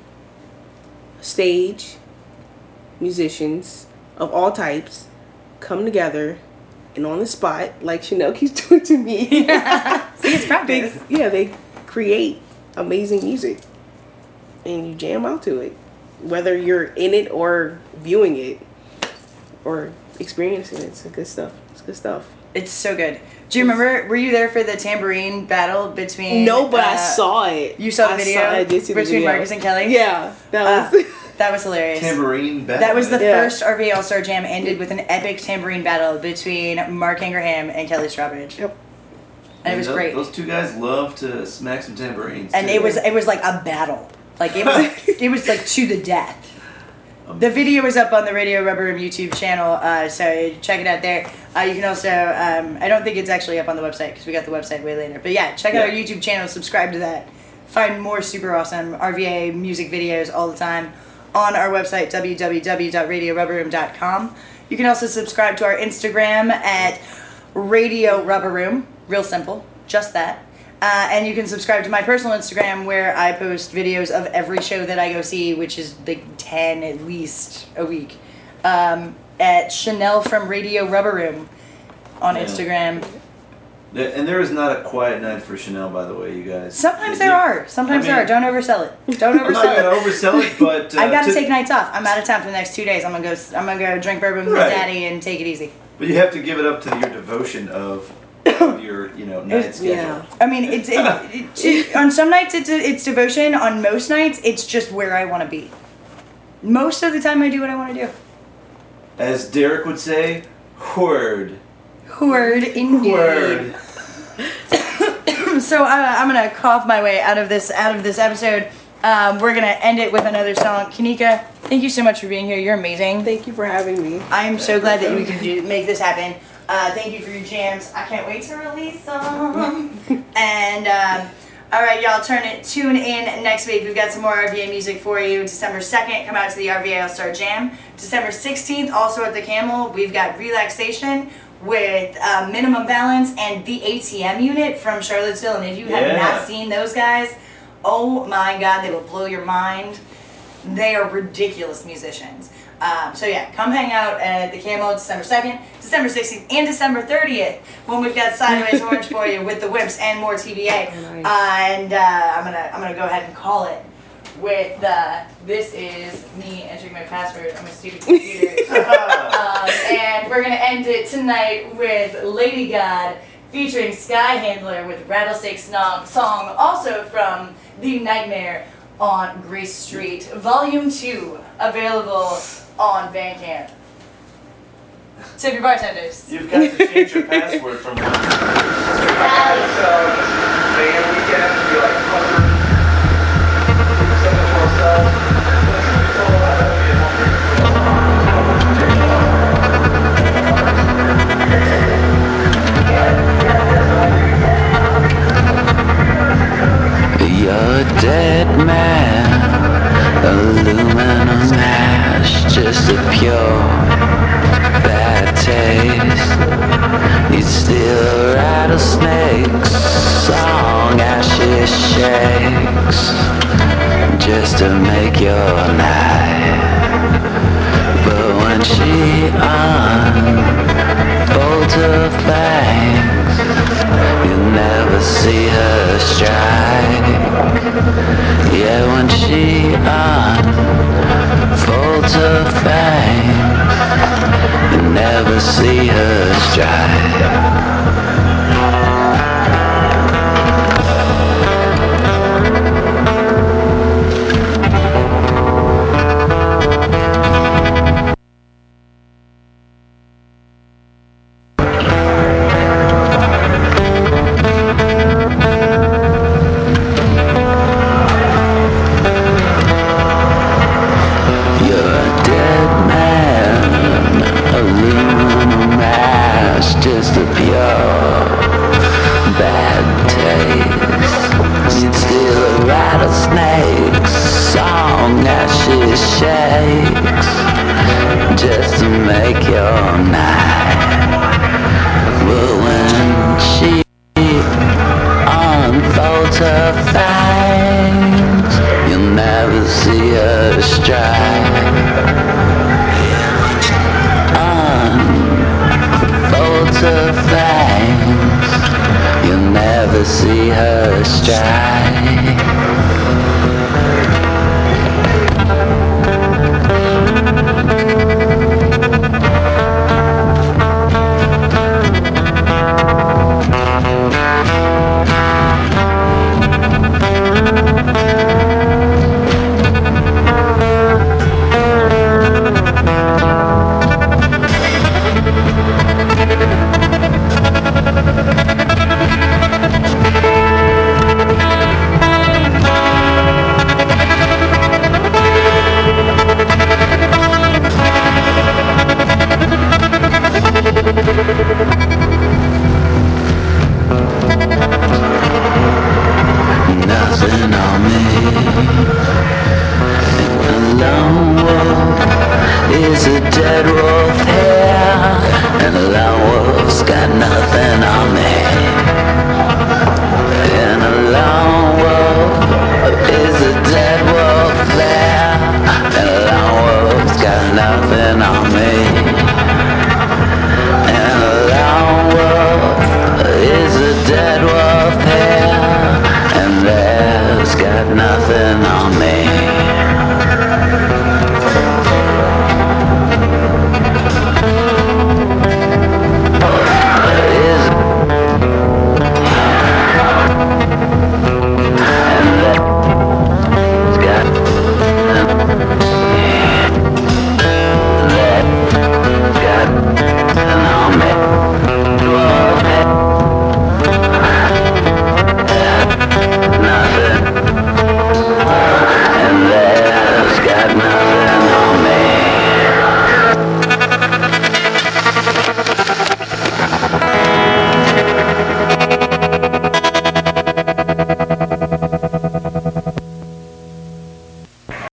Stage, musicians of all types come together and on the spot, like Chanel keeps doing to me. See, it's practice. They, yeah, they create amazing music. And you jam out to it. Whether you're in it or viewing it or experiencing it. It's good stuff. It's good stuff. It's so good. Do you remember, were you there for the tambourine battle between... No, but I uh, saw it. You saw the I video? Saw, I did see the between video. Marcus and Kelly? Yeah. That Uh, was... that was hilarious. Tambourine battle. That was the Yeah. first R V A All-Star Jam ended with an epic tambourine battle between Mark Ingraham and Kelly Strawbridge. Yep. And it was those, great. Those two guys love to smack some tambourines. And too. it was it was like a battle. Like it was it was like to the death. The video is up on the Radio Rubber Room YouTube channel, uh, so check it out there. Uh, you can also, um, I don't think it's actually up on the website because we got the website way later. But yeah, check out our Yeah. YouTube channel, subscribe to that. Find more super awesome R V A music videos all the time on our website, w w w dot radio rubber room dot com. You can also subscribe to our Instagram at Radio Rubber Room. Real simple, just that. Uh, and you can subscribe to my personal Instagram where I post videos of every show that I go see, which is like ten at least a week. Um, at Chanel from Radio Rubber Room on Yeah. Instagram. Th- And there is not a quiet night for Chanel, by the way, you guys. Sometimes You- there are. Sometimes I mean- there are. Don't oversell it. Don't I'm not oversell gonna it. oversell it, but uh, I've got to to- take nights off. I'm out of town for the next two days. I'm gonna go. I'm gonna go drink bourbon with my Right. daddy and take it easy. But you have to give it up to your devotion of, of your, you know, night schedule. Yeah. I mean, it's it, it, it- on some nights it's it's devotion. On most nights, it's just where I want to be. Most of the time, I do what I want to do. As Derek would say, word. Word indeed. Word. So uh, I'm gonna cough my way out of this out of this episode. Um, we're gonna end it with another song. Kanika, thank you so much for being here. You're amazing. Thank you for having me. I am so glad that we can do, make this happen. Uh, thank you for your jams. I can't wait to release them. And um, all right, y'all, turn it. Tune in next week. We've got some more R V A music for you. December second, come out to the R V A All-Star Jam. December sixteenth, also at the Camel, we've got Relaxation with uh, Minimum Balance and the A T M Unit from Charlottesville. And if you have Yeah. not seen those guys, oh my God, they will blow your mind. They are ridiculous musicians. Um, so yeah, come hang out at the Camel December second, December sixteenth, and December thirtieth when we've got Sideways Orange for you with the Wimps and more T V A. Oh, nice. Uh, and uh, I'm gonna I'm gonna go ahead and call it with uh, this is me entering my password on my stupid computer. um, and we're gonna end it tonight with Lady God featuring Sky Handler with Rattlesnake Snog song, also from The Nightmare on Grace Street, Volume two, available on Bandcamp. Tip your bartenders. You've got to change your password from one You're a dead man, aluminum ash, just a pure bad taste. You'd steal a rattlesnake's song as she shakes, just to make your night. But when she unfolds her fangs, you never see her strike. Yeah, when she unfolds her fangs, you never see her strike. likes just to make your night. But when she unfolds her fangs, you'll never see her strike. Unfolds her fangs, you'll never see her strike. Nothing on me. A lone wolf is a dead wolf here, and a lone wolf's got nothing on me.